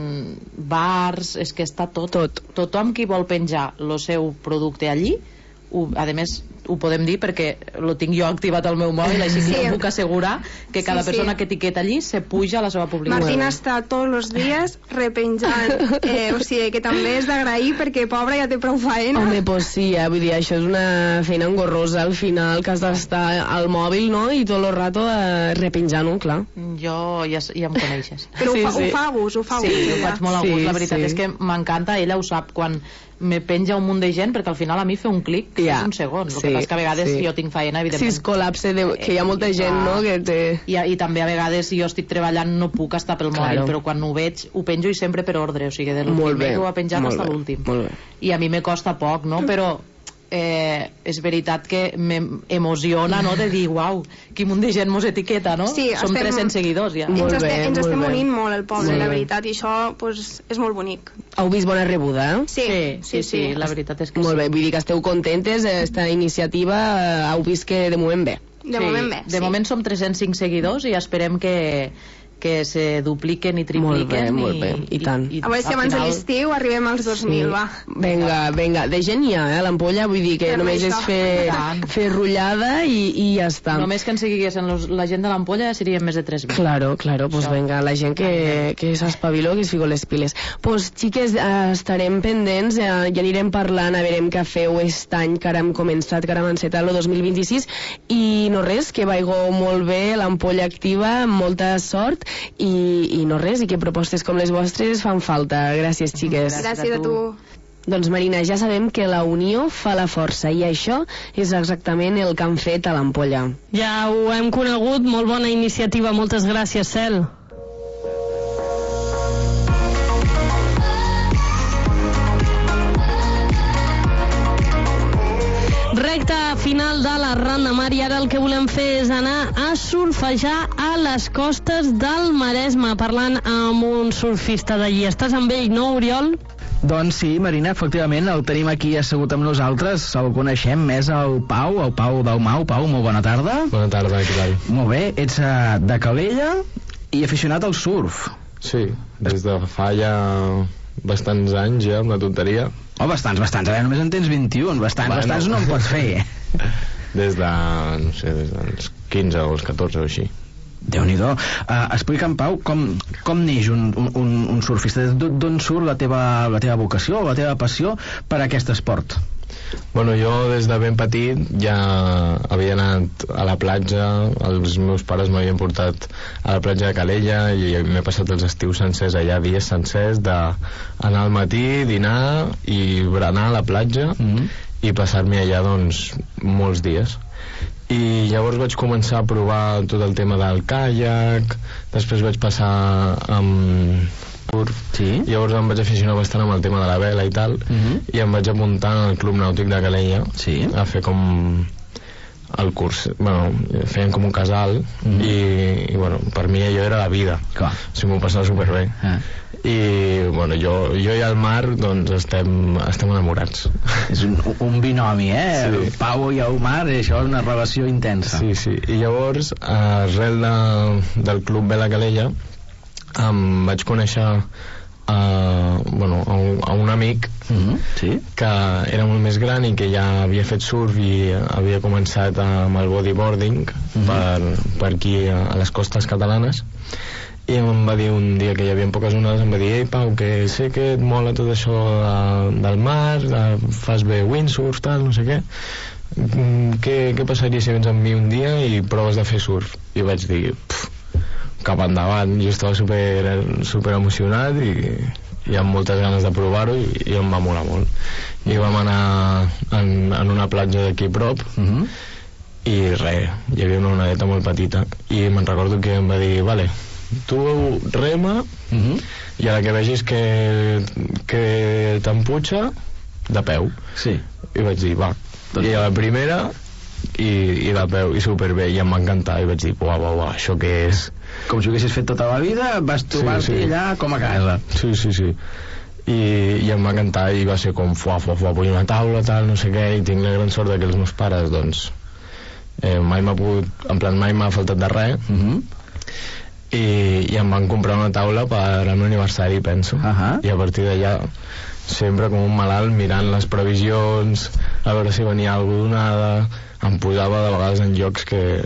Speaker 12: bars, és que està tot. Tothom qui vol penjar el seu producte allí, a més ho podem dir perquè lo tinc jo activat al meu mòbil, així que puc assegurar que cada persona que etiqueta allí se puja a la seva publicació.
Speaker 11: Martina està tots els dies repenjant, o sigui que també és d'agrair perquè pobra ja té prou faena.
Speaker 10: Home, pues sí, vull dir, això és una feina engorrosa al final, que has d'estar al mòbil, no?, i tot el rato repenjant-ho, clar.
Speaker 12: Jo ja em coneixes.
Speaker 11: Però ho fa a gust, ho fa a gust.
Speaker 12: Sí, ho faig molt a gust, la veritat és que m'encanta, ella ho sap, quan me penja un munt de gent, perquè al final a mi fer un clic és un segon, el que passa és que a vegades jo tinc feina, evidentment.
Speaker 10: Si es col·lapse, que hi ha molta gent, no?
Speaker 12: I també a vegades si jo estic treballant no puc estar pel mòbil, però quan ho veig ho penjo i sempre per ordre, o sigui, del primer que ho ha penjat fins a l'últim. I a mi me costa poc, no? Però és veritat que m'emociona, no?, de dir, uau, quin munt de gent mos etiqueta, no?
Speaker 11: Sí,
Speaker 12: som 300 seguidors ja.
Speaker 11: Ens estem unint molt el poble, la veritat, i això és molt bonic.
Speaker 10: Heu vist bona rebuda,
Speaker 11: eh?
Speaker 12: Sí, la veritat és que
Speaker 10: molt bé, vull dir que esteu contentes d'esta iniciativa, heu vist que de moment bé.
Speaker 11: De moment bé,
Speaker 12: de moment som 305 seguidors i esperem que se dupliquen i tripliquen.
Speaker 10: Molt bé, i tant.
Speaker 11: A veure si abans de l'estiu arribem als 2.000, va.
Speaker 10: Vinga, de gent hi ha, l'Ampolla, vull dir que només és fer rotllada i ja està.
Speaker 12: Només que en seguiguessin la gent de l'Ampolla ja serien més de 3.000.
Speaker 10: Claro, pues venga, la gent que s'espaviló, que es fico les piles. Pues xiques, estarem pendents, ja anirem parlant, a veure què feu aquest any que ara hem començat, que ara hem encetat el 2026, i no res, que vaigo molt bé l'Ampolla Activa, molta sort, i no res, i que propostes com les vostres fan falta. Gràcies, xiques.
Speaker 11: Gràcies a tu.
Speaker 10: Doncs Marina, ja sabem que la unió fa la força, i això és exactament el que han fet a l'Ampolla.
Speaker 7: Ja ho hem conegut, molt bona iniciativa, moltes gràcies, Cel. Recta final de la Ran de Mar, i ara el que volem fer és anar a surfejar a les costes del Maresme, parlant amb un surfista d'allí. Estàs amb ell, no, Oriol?
Speaker 8: Doncs sí, Marina, efectivament, el tenim aquí assegut amb nosaltres, el coneixem, és el Pau Dalmau. Pau, molt bona tarda.
Speaker 13: Bona tarda, què tal?
Speaker 8: Molt bé, ets de Calella i aficionat al surf.
Speaker 13: Sí, des de fa ja bastants anys ja, una tonteria.
Speaker 8: Oh, bastants, a veure, només en tens 21, bastants no en pots fer.
Speaker 13: Des de, no sé, des dels 15 o els 14 o així.
Speaker 8: Déu-n'hi-do. Explica'm, Pau, com neix un surfista? D'on surt la teva vocació, la teva passió per aquest esport?
Speaker 13: Bueno, jo des de ben petit ja havia anat a la platja, els meus pares m'havien portat a la platja de Calella i m'he passat els estius sencers allà, dies sencers d'anar al matí, dinar i berenar a la platja i passar-m'hi allà doncs molts dies. I llavors vaig començar a provar tot el tema del caiac, després vaig passar amb surf, llavors em vaig aficionar bastant amb el tema de la vela i tal, i em vaig apuntar al Club Nàutic de Calella a fer com el curs, bueno, feien com un casal i bueno, per mi allò era la vida, o sigui, m'ho passava superbé i bueno, jo i el mar doncs estem enamorats.
Speaker 8: És un binomi, el Pau i el mar, això és una relació intensa.
Speaker 13: Sí, i llavors arrel del Club Vela Calella vaig conèixer a un amic que era molt més gran i que ja havia fet surf i havia començat amb el bodyboarding per aquí a les costes catalanes, i em va dir un dia que hi havia poques onades, em va dir: ei Pau, que sé que et mola tot això del mar, fas bé windsurf, tal, no sé què, què passaria si vens amb mi un dia i proves de fer surf? I vaig dir: cap endavant. Jo estava super emocionat i amb moltes ganes de provar-ho i em va molar molt. I vam anar en una platja d'aquí a prop i res, hi havia una onadeta molt petita i me'n recordo que em va dir vale, tu rema i a la que vegis que t'emputxa de peu.
Speaker 8: Sí.
Speaker 13: I vaig dir va, i a la primera i de peu, i superbé, i em va encantar i vaig dir, uah, això què és?
Speaker 8: Com si ho haguessis fet tota la vida, vas trobar-t'hi allà com a casa.
Speaker 13: Sí. I em va encantar i va ser com vull una taula, tal, no sé què, i tinc la gran sort que els meus pares doncs mai m'ha faltat de res i em van comprar una taula per al meu aniversari, penso, i a partir d'allà sempre com un malalt mirant les previsions a veure si venia alguna donada, em posava de vegades en llocs que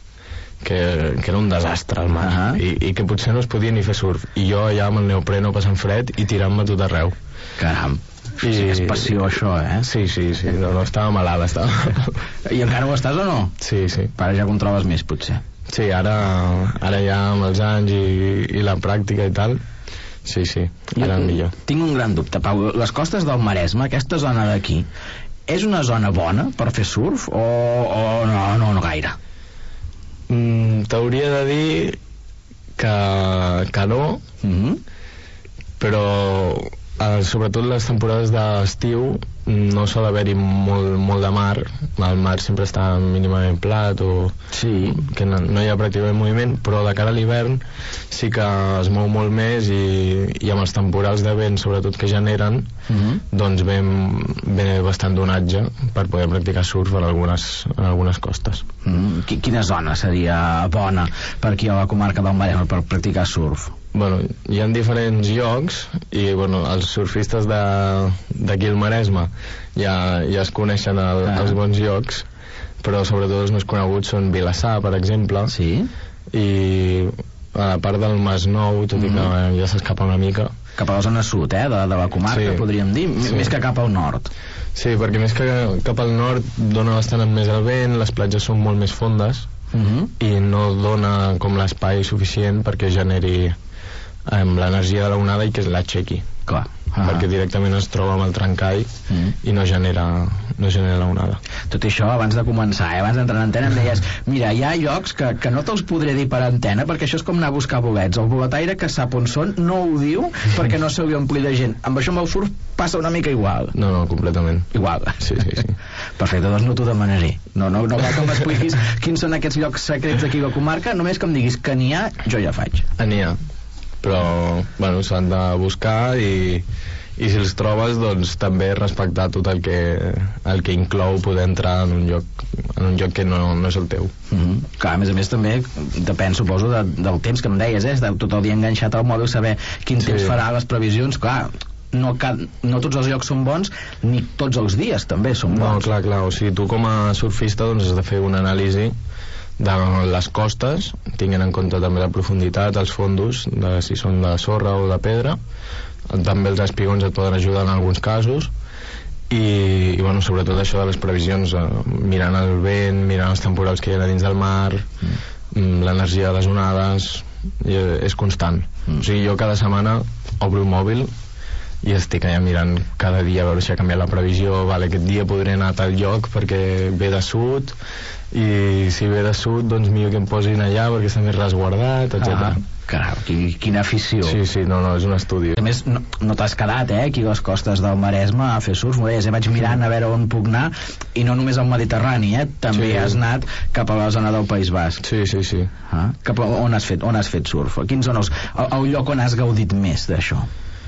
Speaker 13: era un desastre al mar i que potser no es podia ni fer surf i jo allà amb el neopreno passant fred i tirant-me tot arreu.
Speaker 8: Caram, sí que és passió això,
Speaker 13: Sí, no, estava malalt,
Speaker 8: I encara ho estàs o no?
Speaker 13: Sí.
Speaker 8: Ara ja controles més, potser.
Speaker 13: Sí, ara ja amb els anys i la pràctica i tal, sí, ara millor.
Speaker 8: Tinc un gran dubte, Pau, les costes del Maresme, aquesta zona d'aquí, és una zona bona per fer surf o no gaire?
Speaker 13: T'hauria de dir que no, però sobretot les temporades d'estiu no sol haver-hi molt de mar, el mar sempre està mínimament plat o que no hi ha pràcticament moviment, però de cara a l'hivern sí que es mou molt més i amb els temporals de vent sobretot que generen doncs ve bastant donatge per poder practicar surf en algunes costes.
Speaker 8: Quina zona seria bona per aquí a la comarca del Maresme per practicar surf?
Speaker 13: Bueno, hi ha diferents llocs i els surfistes d'aquí al Maresme ja es coneixen els bons llocs, però sobretot els més coneguts són Vilassar, per exemple, i a la part del Masnou, tot i que ja s'escapa una mica.
Speaker 8: Cap a la zona sud, de la comarca, podríem dir, més que cap al nord.
Speaker 13: Sí, perquè més que cap al nord dona bastant més el vent, les platges són molt més fondes i no dona com l'espai suficient perquè generi amb l'energia de l'onada i que es l'aixequi.
Speaker 8: Clar.
Speaker 13: Perquè directament es troba amb el trencall i no genera l'onada.
Speaker 8: Tot això abans de començar, abans d'entrar en antena em deies, mira, hi ha llocs que no te'ls podré dir per antena perquè això és com anar a buscar bolets. El boletaire que sap on són no ho diu perquè no s'hauria omplir de gent. Amb això amb el surf passa una mica igual.
Speaker 13: No, completament.
Speaker 8: Igual.
Speaker 13: Sí.
Speaker 8: Perfecte, doncs no t'ho demanaré. No cal que m'expliquis quins són aquests llocs secrets d'aquí a la comarca, només que em diguis que n'hi ha, jo ja faig.
Speaker 13: N'hi ha, però s'han de buscar i si els trobes doncs també respectar tot el que inclou poder entrar en un lloc que no és el teu.
Speaker 8: Clar, a més també depèn, suposo, del temps que em deies, de tot el dia enganxat al mòbil, saber quin temps farà, les previsions. Clar, no tots els llocs són bons ni tots els dies també són bons.
Speaker 13: No, clar, o sigui, tu com a surfista doncs has de fer una anàlisi de les costes, tinguent en compte també la profunditat, els fondos, si són de sorra o de pedra, també els espigons et poden ajudar en alguns casos i sobretot això de les previsions, mirant el vent, mirant els temporals que hi ha dins del mar, l'energia de les onades, és constant. O sigui, jo cada setmana obro el mòbil i estic allà mirant cada dia a veure si ha canviat la previsió, aquest dia podré anar a tal lloc perquè ve de sud i si ve de sud doncs millor que em posin allà perquè està més resguardat, etc.
Speaker 8: Caram, quina afició.
Speaker 13: Sí, no, és un estudi.
Speaker 8: A més, no t'has quedat, aquí a les costes del Maresme a fer surf, m'ho deies, vaig mirant a veure on puc anar, i no només al Mediterrani, també has anat cap a la zona del País Basc.
Speaker 13: Sí.
Speaker 8: Cap a on has fet surf? Quins són el lloc on has gaudit més d'això?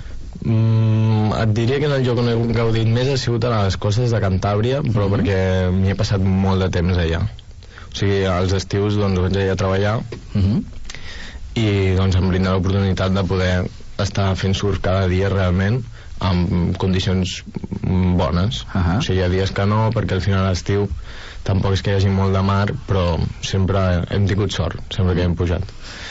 Speaker 13: Et diria que en el lloc on he gaudit més ha sigut a les costes de Cantàbria, però perquè m'hi he passat molt de temps allà. O sigui, als estius doncs vaig allà a treballar i doncs em brinda l'oportunitat de poder estar fent surf cada dia realment amb condicions bones. O sigui, hi ha dies que no, perquè al final a l'estiu tampoc és que hi hagi molt de mar, però sempre hem tingut sort, sempre que hem pujat.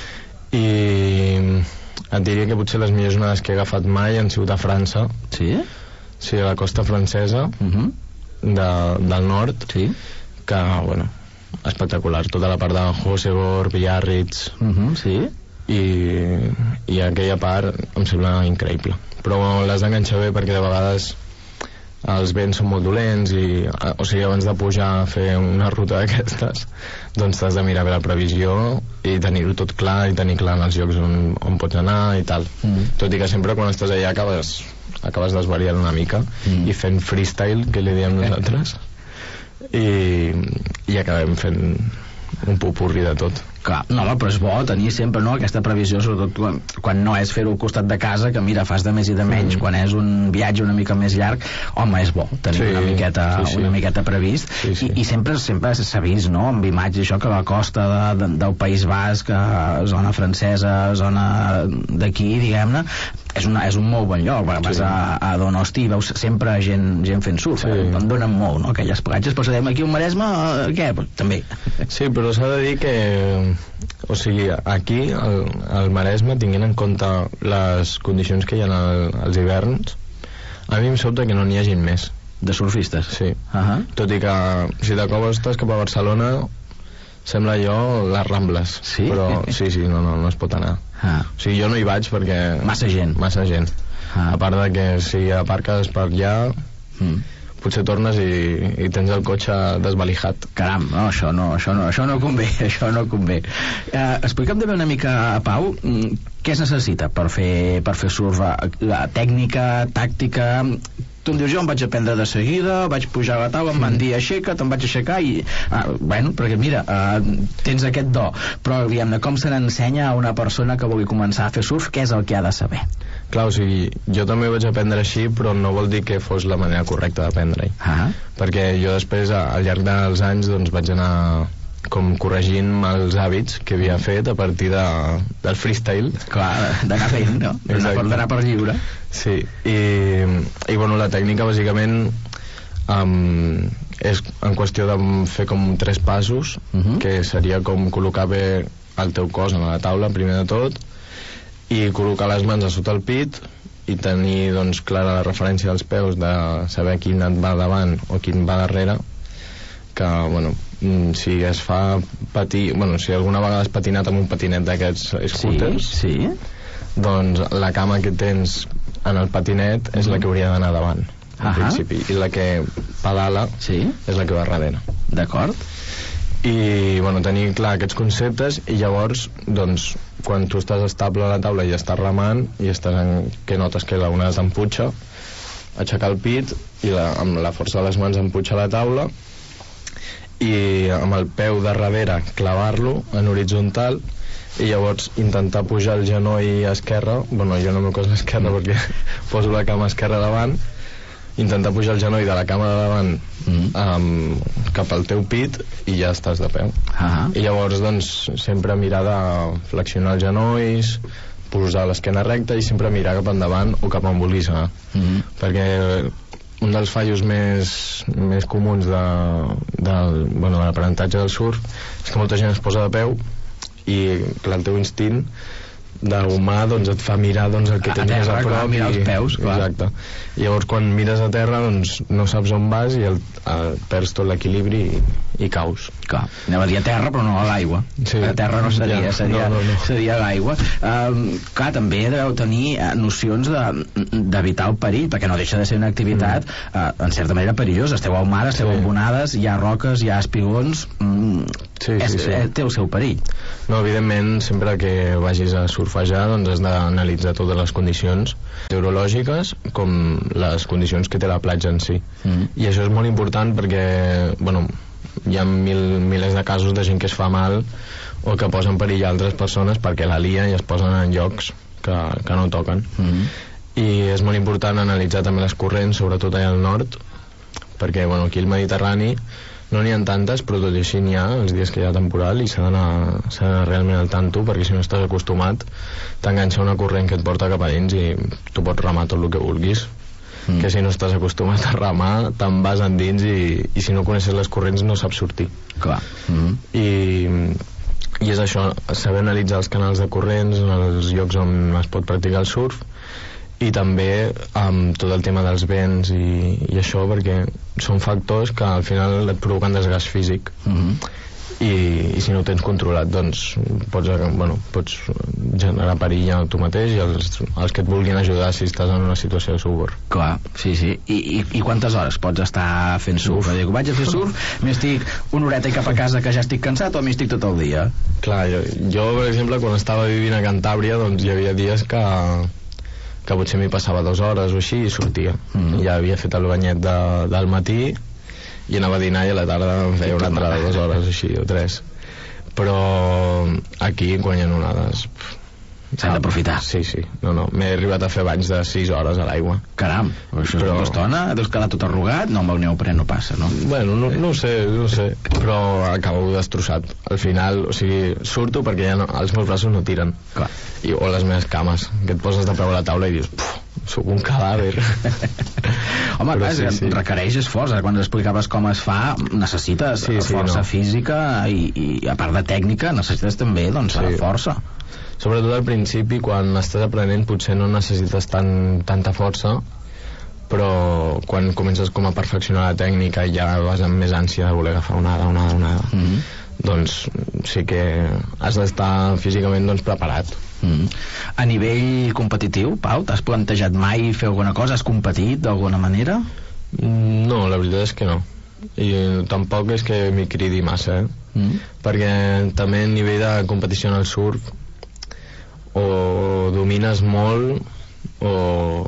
Speaker 13: I et diria que potser les millors onades que he agafat mai han sigut a França.
Speaker 8: Sí,
Speaker 13: a la costa francesa del nord, que, espectacular, tota la part de Hossegor, Biarritz, i aquella part em sembla increïble, però l'has d'enganxar bé perquè de vegades els vents són molt dolents o sigui, abans de pujar a fer una ruta d'aquestes doncs t'has de mirar bé la previsió i tenir-ho tot clar i tenir clar els llocs on pots anar i tal, tot i que sempre quan estàs allà acabes desvariant una mica i fent freestyle, que li diem nosaltres, i acabem fent un popurri de tot.
Speaker 8: Clar, no, però és bo tenir sempre aquesta previsió, sobretot quan no és fer-ho al costat de casa, que mira, fas de més i de menys, quan és un viatge una mica més llarg, home, és bo tenir una miqueta previst, i sempre s'ha vist, no?, amb imatges, això, que la costa del País Basc, zona francesa, zona d'aquí, diguem-ne, és un molt bon lloc. Vas a Donosti i veus sempre gent fent surf, em donen molt, no?, aquelles platges, però sabem aquí un Maresme, què? També.
Speaker 13: Sí, però s'ha de dir que o sigui, aquí al Maresme, tinguent en compte les condicions que hi ha als hiverns, a mi em sobta que no n'hi hagin més
Speaker 8: de surfistes.
Speaker 13: Sí, tot i que si de cop estàs cap a Barcelona sembla allò les Rambles, però sí, no es pot anar. O sigui, jo no hi vaig perquè
Speaker 8: massa gent,
Speaker 13: a part de que si aparques per allà potser tornes i tens el cotxe desvalijat.
Speaker 8: Caram, no, això no convé, explica'm també una mica, Pau, què es necessita per fer surf? Tècnica, tàctica? Tu em dius, jo em vaig aprendre de seguida, vaig pujar a la taula, em van dir aixeca't, em vaig aixecar i... bueno, perquè mira, tens aquest do, però diguem-ne, com se n'ensenya a una persona que vulgui començar a fer surf, què és el que ha de saber?
Speaker 13: Clar, o sigui, jo també vaig aprendre així, però no vol dir que fos la manera correcta d'aprendre-hi. Perquè jo després, al llarg dels anys, doncs vaig anar com corregint els hàbits que havia fet a partir del freestyle.
Speaker 8: Clar, d'anar fent, no? D'anar per lliure.
Speaker 13: Sí, i bueno, la tècnica bàsicament és en qüestió de fer com 3 passos, que seria com col·locar bé el teu cos en la taula, primer de tot, i col·locar les mans a sota el pit i tenir doncs clara la referència dels peus, de saber quin et va davant o quin va darrere, que bueno, si es fa patir, bueno, si alguna vegada has patinat amb un patinet d'aquests scooters, doncs la cama que tens en el patinet és la que hauria d'anar davant en principi, i la que pedala és la que va darrere.
Speaker 8: D'acord.
Speaker 13: I bueno, tenir clar aquests conceptes, i llavors doncs quan tu estàs estable a la taula i estàs remant i que notes que la onada t'empuja, aixecar el pit i amb la força de les mans empujar la taula i amb el peu de darrere clavar-lo en horitzontal i llavors intentar pujar el genoll esquerre, bueno, jo no m'ho cos l'esquerra perquè poso la cama esquerra davant, intentar pujar el genoll de la cama de davant cap al teu pit i ja estàs de peu. I llavors doncs sempre mirar de flexionar els genolls, posar l'esquena recta i sempre mirar cap endavant o cap on vulguis anar, perquè un dels fallos més comuns de l'aprenentatge del surf és que molta gent es posa de peu i clar, el teu instint d'humà doncs et fa mirar doncs, el que tens més a prop,
Speaker 8: mirar els peus,
Speaker 13: exacte. I llavors quan mires a terra doncs no saps on vas i perds tot l'equilibri i caus.
Speaker 8: Clar, anava a dir a terra però no a l'aigua. A terra no seria, seria a l'aigua. Clar, també deveu tenir nocions d'evitar el perill, perquè no deixa de ser una activitat en certa manera perillosa. Esteu al mar, esteu en onades, hi ha roques, hi ha espigons, té el seu perill.
Speaker 13: No, evidentment, sempre que vagis a surfejar doncs has d'analitzar totes les condicions meteorològiques com les condicions que té la platja en si. I això és molt important perquè, bueno, hi ha milers de casos de gent que es fa mal o que posa en perill altres persones perquè la lien i es posen en llocs que no toquen. I és molt important analitzar també les corrents, sobretot allà al nord, perquè bueno, aquí al Mediterrani no n'hi ha tantes, però tot i així n'hi ha els dies que hi ha temporal i s'ha d'anar realment al tanto, perquè si no estàs acostumat t'enganxa una corrent que et porta cap a dins i tu pots remar tot el que vulguis, que si no estàs acostumat a remar te'n vas endins i si no coneixes les corrents no saps sortir.
Speaker 8: Clar.
Speaker 13: I és això, saber analitzar els canals de corrents en els llocs on es pot practicar el surf i també amb tot el tema dels vents i això, perquè són factors que al final et provoquen desgast físic i i si no ho tens controlat doncs pots generar perill a tu mateix i els que et vulguin ajudar si estàs en una situació de subor.
Speaker 8: Clar, sí. I quantes hores pots estar fent surf? Dic, vaig a fer surf, m'hi estic una horeta i cap a casa que ja estic cansat, o m'hi estic tot el dia?
Speaker 13: Clar, jo per exemple quan estava vivint a Cantàbria doncs hi havia dies que potser m'hi passava 2 hores o així i sortia. Ja havia fet el banyet del matí i anava a dinar i a la tarda em feia una entrada de 2 hores així, o 3. Però aquí quan hi ha onades
Speaker 8: s'han d'aprofitar.
Speaker 13: Sí. No. M'he arribat a fer banys de 6 hores a l'aigua.
Speaker 8: Caram, això és una estona. Deus quedar tot arrugat? No, amb el neoprè no passa, no?
Speaker 13: Bueno, no ho sé, però acabo destrossat. Al final, o sigui, surto perquè ja els meus braços no tiren.
Speaker 8: Clar.
Speaker 13: O les meves cames, que et poses de peu a la taula i dius, sóc un cadàver.
Speaker 8: Home, clar, requereix esforç. Quan ens explicaves com es fa, necessites força física i a part de tècnica necessites també força.
Speaker 13: Sobretot al principi, quan estàs aprenent, potser no necessites tanta força, però quan comences com a perfeccionar la tècnica i ja vas amb més ànsia de voler agafar onada, doncs sí que has d'estar físicament preparat.
Speaker 8: A nivell competitiu, Pau, t'has plantejat mai fer alguna cosa? Has competit d'alguna manera?
Speaker 13: No, la veritat és que no. I tampoc és que m'hi cridi massa, perquè també a nivell de competició en el surf o domines molt o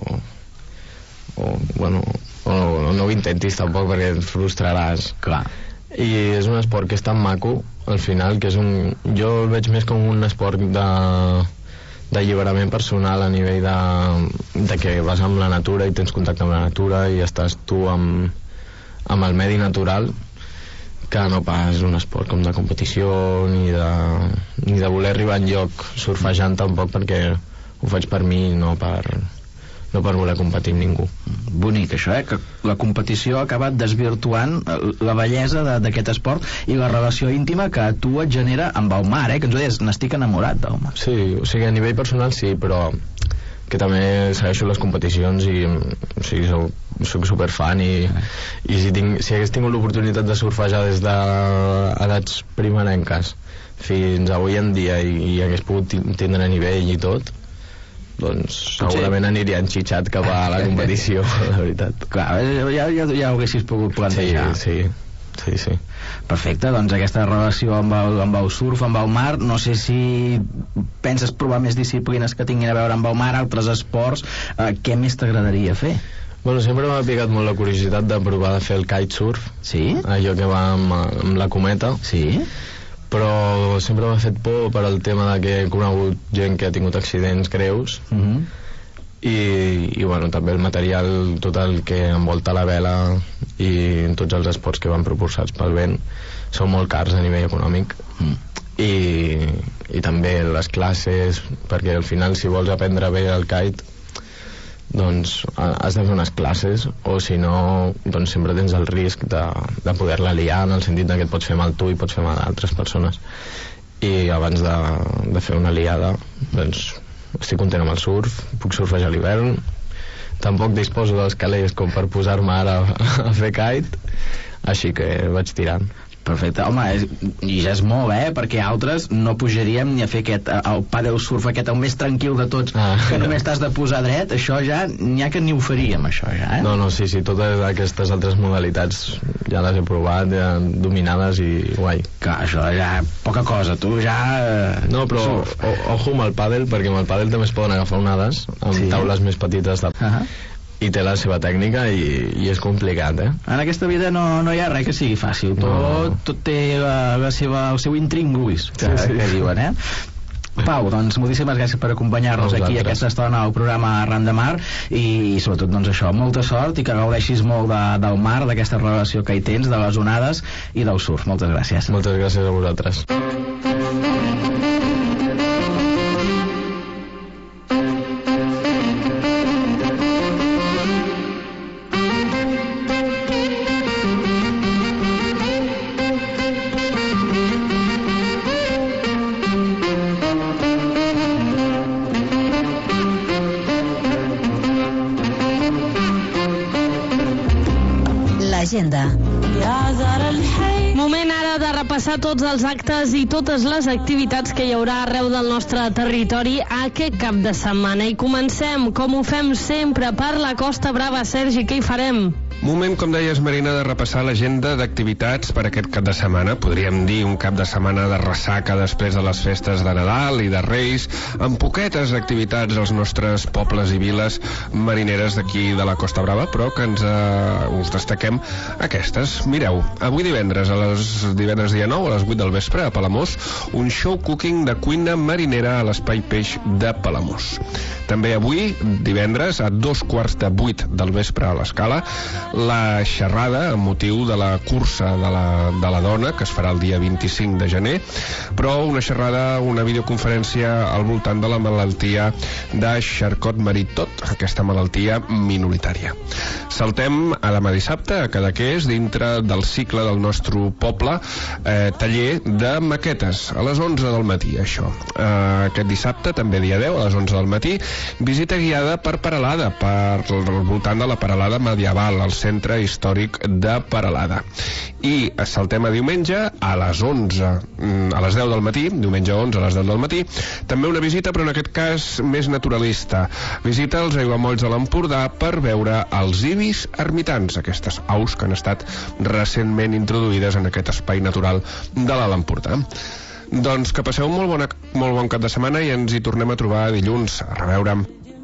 Speaker 13: no ho intentis tampoc perquè et frustraràs.
Speaker 8: Clar.
Speaker 13: I és un esport que és tan maco al final, que jo el veig més com un esport d'alliberament personal a nivell de que vas amb la natura i tens contacte amb la natura i estàs tu amb el medi natural, que no pas un esport com de competició ni de voler arribar enlloc surfejant tampoc, perquè ho faig per mi, no per voler competir amb ningú.
Speaker 8: Bonic això, que la competició ha acabat desvirtuant la bellesa d'aquest esport i la relació íntima que tu et genera amb el mar, que ens ho deies, n'estic enamorat del mar.
Speaker 13: Sí, o sigui, a nivell personal sí, però que també segueixo les competicions i soc superfan i si hagués tingut l'oportunitat de surfejar des d'edats primerenques fins avui en dia i hagués pogut tindre nivell i tot, doncs segurament aniria enxitxat cap a la competició, la veritat.
Speaker 8: Clar, ja ho haguessis pogut plantejar.
Speaker 13: Sí.
Speaker 8: Perfecte, doncs aquesta relació amb el surf, amb el mar, no sé si penses provar més disciplines que tinguin a veure amb el mar, altres esports, què més t'agradaria fer?
Speaker 13: Bueno, sempre m'ha picat molt la curiositat de provar de fer el kitesurf.
Speaker 8: Sí?
Speaker 13: Allò que va amb la cometa.
Speaker 8: Sí?
Speaker 13: Però sempre m'ha fet por per al tema de que he conegut gent que ha tingut accidents greus. I bueno, també el material, tot el que envolta la vela i tots els esports que van propulsats pel vent són molt cars a nivell econòmic. I també les classes, perquè al final si vols aprendre bé el kite doncs has de fer unes classes, o si no doncs sempre tens el risc de poder-la liar, en el sentit que et pots fer mal tu i pots fer mal a altres persones, i abans de fer una liada doncs estic content amb el surf, puc surfejar a l'hivern, tampoc disposo dels calés com per posar-me ara a fer kite, així que vaig tirant.
Speaker 8: Perfecte, home, i ja és molt, perquè altres no pujaríem ni a fer el paddle surf el més tranquil de tots, que només t'has de posar dret, això ja n'hi ha que ni ho faríem, això ja,
Speaker 13: No, sí, totes aquestes altres modalitats ja les he provat, ja dominades i guai.
Speaker 8: Clar, això ja poca cosa, tu ja...
Speaker 13: No, però ojo amb el paddle, perquè amb el paddle també es poden agafar onades amb taules més petites i té la seva tècnica i és complicat,
Speaker 8: En aquesta vida no hi ha res que sigui fàcil, tot té el seu intríngulis, que diuen, Pau, doncs moltíssimes gràcies per acompanyar-nos aquí aquesta estona al programa Arran de Mar i sobretot doncs això, molta sort i que gaudeixis molt del mar, d'aquesta relació que hi tens, de les onades i del surf. Moltes gràcies.
Speaker 13: Moltes gràcies a vosaltres.
Speaker 7: Moment ara de repassar tots els actes i totes les activitats que hi haurà arreu del nostre territori aquest cap de setmana. I comencem, com ho fem sempre, per la Costa Brava. Sergi, què hi farem?
Speaker 14: Moment, com deies, Marina, de repassar l'agenda d'activitats per aquest cap de setmana. Podríem dir un cap de setmana de ressaca després de les festes de Nadal i de Reis, amb poquetes activitats als nostres pobles i viles marineres d'aquí de la Costa Brava, però que us destaquem aquestes. Mireu, avui divendres dia 9, a les 8 del vespre, a Palamós, un show cooking de cuina marinera a l'Espai Peix de Palamós. També avui, divendres, a 7:15 del vespre a l'Escala, la xerrada amb motiu de la cursa de la dona, que es farà el dia 25 de gener, però una xerrada, una videoconferència al voltant de la malaltia de Charcot-Marie-Tooth, aquesta malaltia minoritària. Saltem a demà dissabte, a Cadaqués, dintre del cicle del nostre poble, taller de maquetes, a les 11 del matí, això. Aquest dissabte, també dia 10, a les 11 del matí, visita guiada per Peralada, al voltant de la Peralada medieval, al centre històric de Peralada. I saltem a diumenge a les 10 del matí, diumenge 11 a les 10 del matí, també una visita, però en aquest cas més naturalista. Visita als aiguamolls de l'Empordà per veure els ibis ermitans, aquestes aus que han estat recentment introduïdes en aquest espai natural de l'Alt Empordà. Doncs que passeu un molt bon cap de setmana i ens hi tornem a trobar dilluns. A reveure.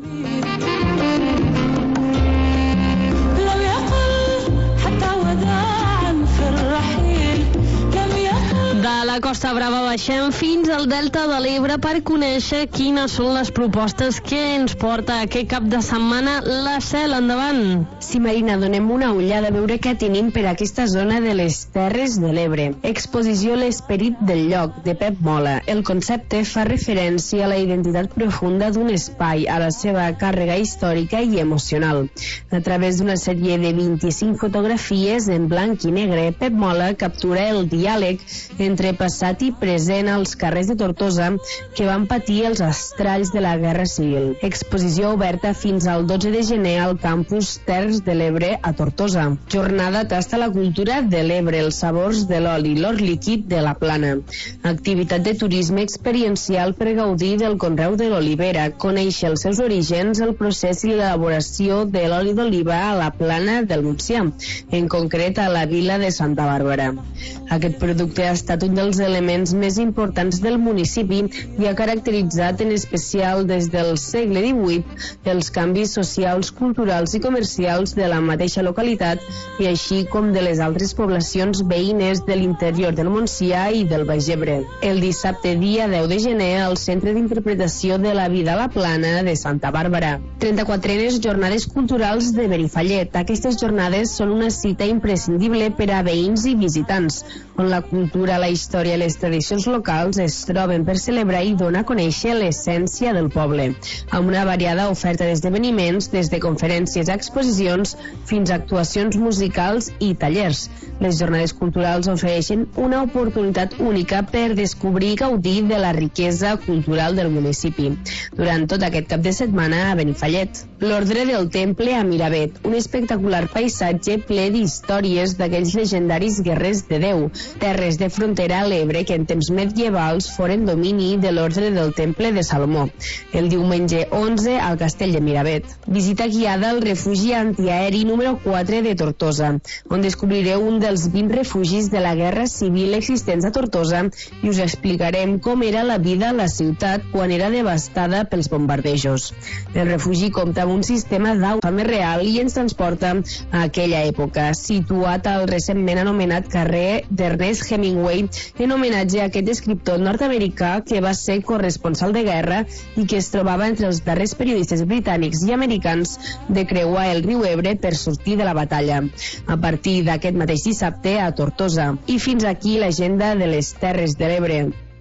Speaker 7: De la Costa Brava baixem fins al Delta de l'Ebre per conèixer quines són les propostes que ens porta aquest cap de setmana la Cel. Endavant.
Speaker 10: Sí, Marina, donem una ullada a veure què tenim per aquesta zona de les Terres de l'Ebre. Exposició L'esperit del lloc, de Pep Mola. El concepte fa referència a la identitat profunda d'un espai, a la seva càrrega històrica i emocional. A través d'una sèrie de 25 fotografies en blanc i negre, Pep Mola captura el diàleg entre passat i present als carrers de Tortosa que van patir els estralls de la Guerra Civil. Exposició oberta fins al 12 de gener al campus Terres de l'Ebre a Tortosa. Jornada tasta la cultura de l'Ebre, els sabors de l'oli, l'or líquid de la Plana. Activitat de turisme experiencial per gaudir del conreu de l'olivera, conèixer els seus orígens, el procés i l'elaboració de l'oli d'oliva a la Plana del Montsià, en concret a la vila de Santa Bàrbara. Aquest producte ha estat un dels elements més importants del municipi i ha caracteritzat en especial des del segle XVIII els canvis socials, culturals i comercials de la mateixa localitat i així com de les altres poblacions veïnes de l'interior del Montsià i del Baix Ebre. El dissabte dia 10 de gener al Centre d'Interpretació de la Vida a la Plana de Santa Bàrbara. 34enes Jornades Culturals de Benifallet. Aquestes jornades són una cita imprescindible per a veïns i visitants, on la cultura, la història i les tradicions locals es troben per celebrar i donar a conèixer l'essència del poble, amb una variada oferta d'esdeveniments, des de conferències a exposicions fins a actuacions musicals i tallers. Les jornades culturals ofereixen una oportunitat única per descobrir i gaudir de la riquesa cultural del municipi. Durant tot aquest cap de setmana a Benifallet. L'Ordre del Temple a Miravet, un espectacular paisatge ple d'històries d'aquells legendaris guerrers de Déu, terres de frontera a l'Ebre que en temps medievals foren domini de l'Ordre del Temple de Salomó. El diumenge 11 al Castell de Miravet. Visita guiada al refugi antiaeri número 4 de Tortosa, on descobrireu un dels 20 refugis de la Guerra Civil existents a Tortosa i us explicarem com era la vida a la ciutat quan era devastada pels bombardejos. El refugi compta amb un sistema d'aigua més real i ens transporta a aquella època, situat al recentment anomenat carrer d'Ernest Hemingway, en homenatge a aquest escriptor nord-americà que va ser corresponsal de guerra i que es trobava entre els darrers periodistes britànics i americans de creuar el riu Ebre per sortir de la batalla. A partir d'aquest mateix dissabte a Tortosa. I fins aquí l'agenda de les Terres de l'Ebre.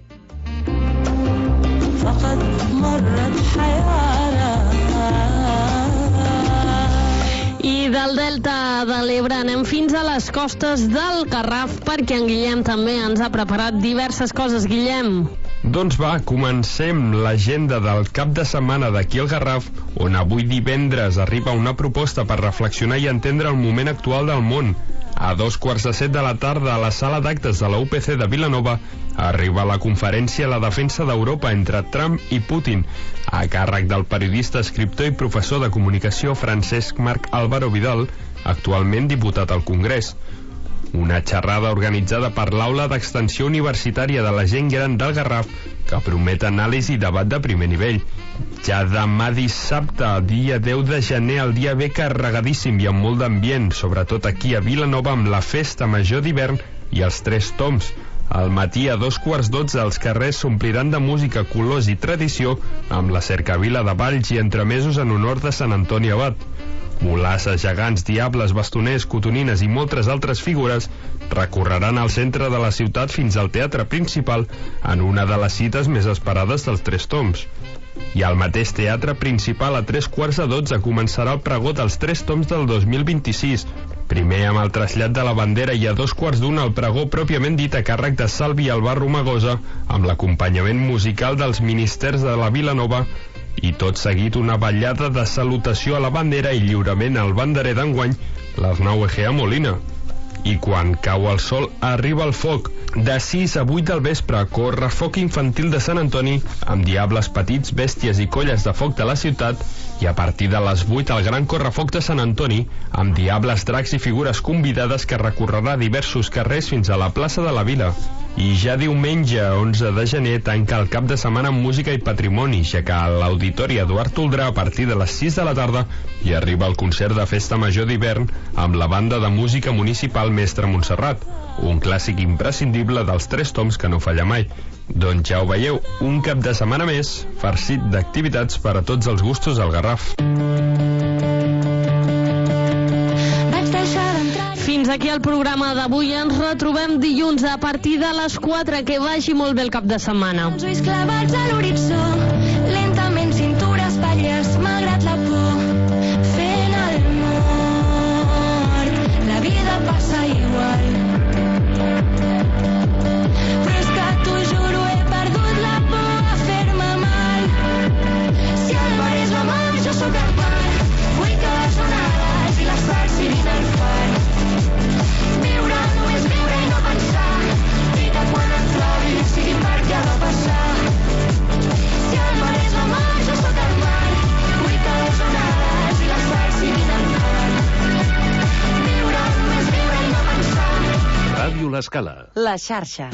Speaker 7: I del Delta de l'Ebre anem fins a les costes del Garraf perquè en Guillem també ens ha preparat diverses coses. Guillem.
Speaker 15: Doncs va, comencem l'agenda del cap de setmana d'aquí al Garraf, on avui divendres arriba una proposta per reflexionar i entendre el moment actual del món. A 2:15 de la tarda, a la sala d'actes de la UPC de Vilanova, arriba la conferència La defensa d'Europa entre Trump i Putin, a càrrec del periodista, escriptor i professor de comunicació Francesc Marc Álvaro Vidal, actualment diputat al Congrés. Una xerrada organitzada per l'Aula d'Extensió Universitària de la Gent Gran del Garraf, que promet anàlisi i debat de primer nivell. Ja demà dissabte, dia 10 de gener, el dia ve carregadíssim i amb molt d'ambient, sobretot aquí a Vilanova, amb la festa major d'hivern i els 3 toms. Al matí, a 2:15, els carrers s'ompliran de música, colors i tradició, amb la cercavila de balls i entremesos en honor de Sant Antoni Abat. Mulasses, gegants, diables, bastoners, cotonines i moltes altres figures recorreran al centre de la ciutat fins al teatre principal en una de les cites més esperades dels 3 toms. I al mateix teatre principal, a 3:15, començarà el pregó dels 3 toms del 2026. Primer amb el trasllat de la bandera i a 2:15 el pregó pròpiament dit a càrrec de Salvi Albà Romagosa, amb l'acompanyament musical dels ministers de la Vilanova, i tot seguit una ballada de salutació a la bandera i lliurament al banderer d'enguany, l'Arnau Egea Molina. I quan cau el sol, arriba el foc. De 6 a 8 del vespre, corre foc infantil de Sant Antoni, amb diables petits, bèsties i colles de foc de la ciutat, i a partir de les 8 el gran correfoc de Sant Antoni, amb diables, dracs i figures convidades que recorrerà diversos carrers fins a la plaça de la Vila. I ja diumenge, 11 de gener, tanca el cap de setmana amb música i patrimoni, ja que a l'Auditori Eduard Toldrà a partir de les 6 de la tarda hi arriba el concert de festa major d'hivern amb la banda de música municipal Mestre Montserrat, un clàssic imprescindible dels 3 toms que no falla mai. Doncs ja ho veieu, un cap de setmana més, farcit d'activitats per a tots els gustos al Garraf.
Speaker 7: Fins aquí el programa d'avui. Ens retrobem dilluns a partir de les 4. Que vagi molt bé el cap de setmana.
Speaker 16: Els ulls clavats a l'horitzó, lentament cintura espatlles, malgrat la por, fent el mort. La vida passa igual, però és que t'ho juro, he perdut la por a fer-me mal. Si el mar és la mar, jo sóc el mar. Vull que les onades i les parts siguin el far. Viure, només viure i no pensar, i que quan et trobi sigui perquè ha de passar. Si el mar és la mar, jo sóc el mar. Vull que les onades i les parts siguin el far. Viure, només viure i no pensar.
Speaker 2: Ràdio L'Escala.
Speaker 3: La xarxa.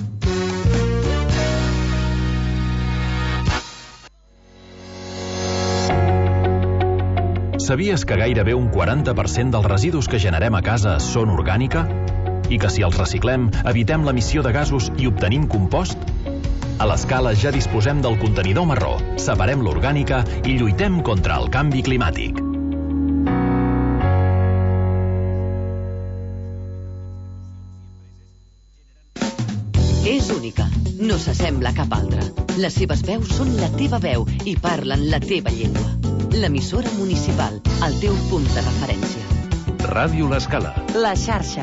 Speaker 17: Sabies que gairebé un 40% dels residus que generem a casa són orgànica? I que si els reciclem, evitem l'emissió de gasos i obtenim compost? A l'Escala ja disposem del contenidor marró, separem l'orgànica i lluitem contra el canvi climàtic.
Speaker 1: És única, no s'assembla a cap altra. Les seves veus són la teva veu i parlen la teva llengua. L'emissora municipal, el teu punt de referència.
Speaker 2: Ràdio L'Escala.
Speaker 3: La xarxa.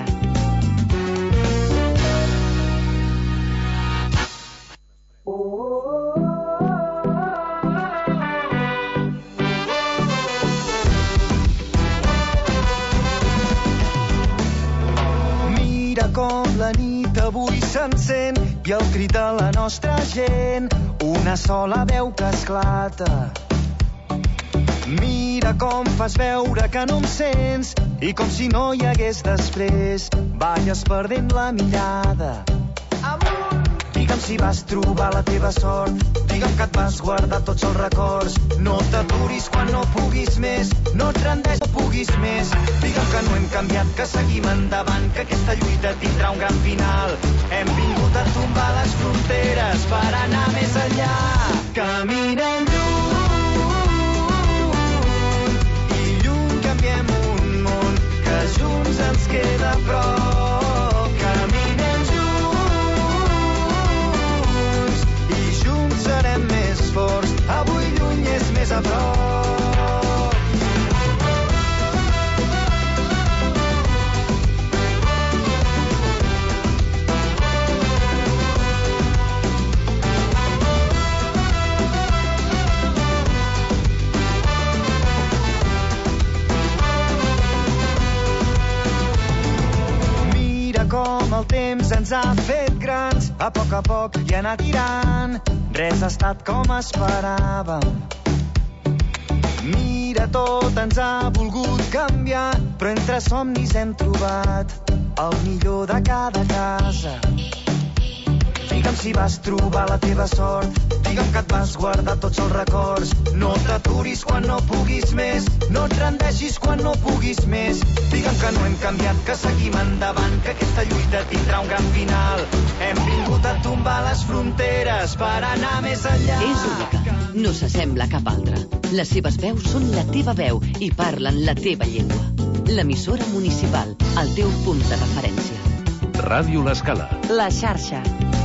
Speaker 18: Mira com la nit avui s'encén i el crit de la nostra gent, una sola veu que esclata. Mira com fas veure que no em sents i com si no hi hagués després, balles perdent la mirada. Digue'm si vas trobar la teva sort, digue'm que et vas guardar tots els records. No t'aturis quan no puguis més, no et rendeix, no puguis més. Digue'm que no hem canviat, que seguim endavant, que aquesta lluita tindrà un gran final. Hem vingut a tombar les fronteres per anar més enllà. Caminem lluny i lluny canviem un món que junts ens queda a prop. Caminem junts i junts serem més forts. Avui lluny és més a prop. ens ha fet grans, a poc i anar tirant. Res ha estat com esperàvem. Mira, tot ens ha volgut canviar, però entre somnis hem trobat el millor de cada casa. Digue'm si vas trobar la teva sort, digue'm que et vas guardar tots els records. No t'aturis quan no puguis més, no et rendeixis quan no puguis més. Digue'm que no hem canviat, que seguim endavant, que aquesta lluita tindrà un gran final. Hem vingut a tombar les fronteres per anar més enllà.
Speaker 1: És única, no s'assembla a cap altra. Les seves veus són la teva veu i parlen la teva llengua. L'emissora municipal, el teu punt de referència.
Speaker 2: Ràdio L'Escala.
Speaker 3: La xarxa.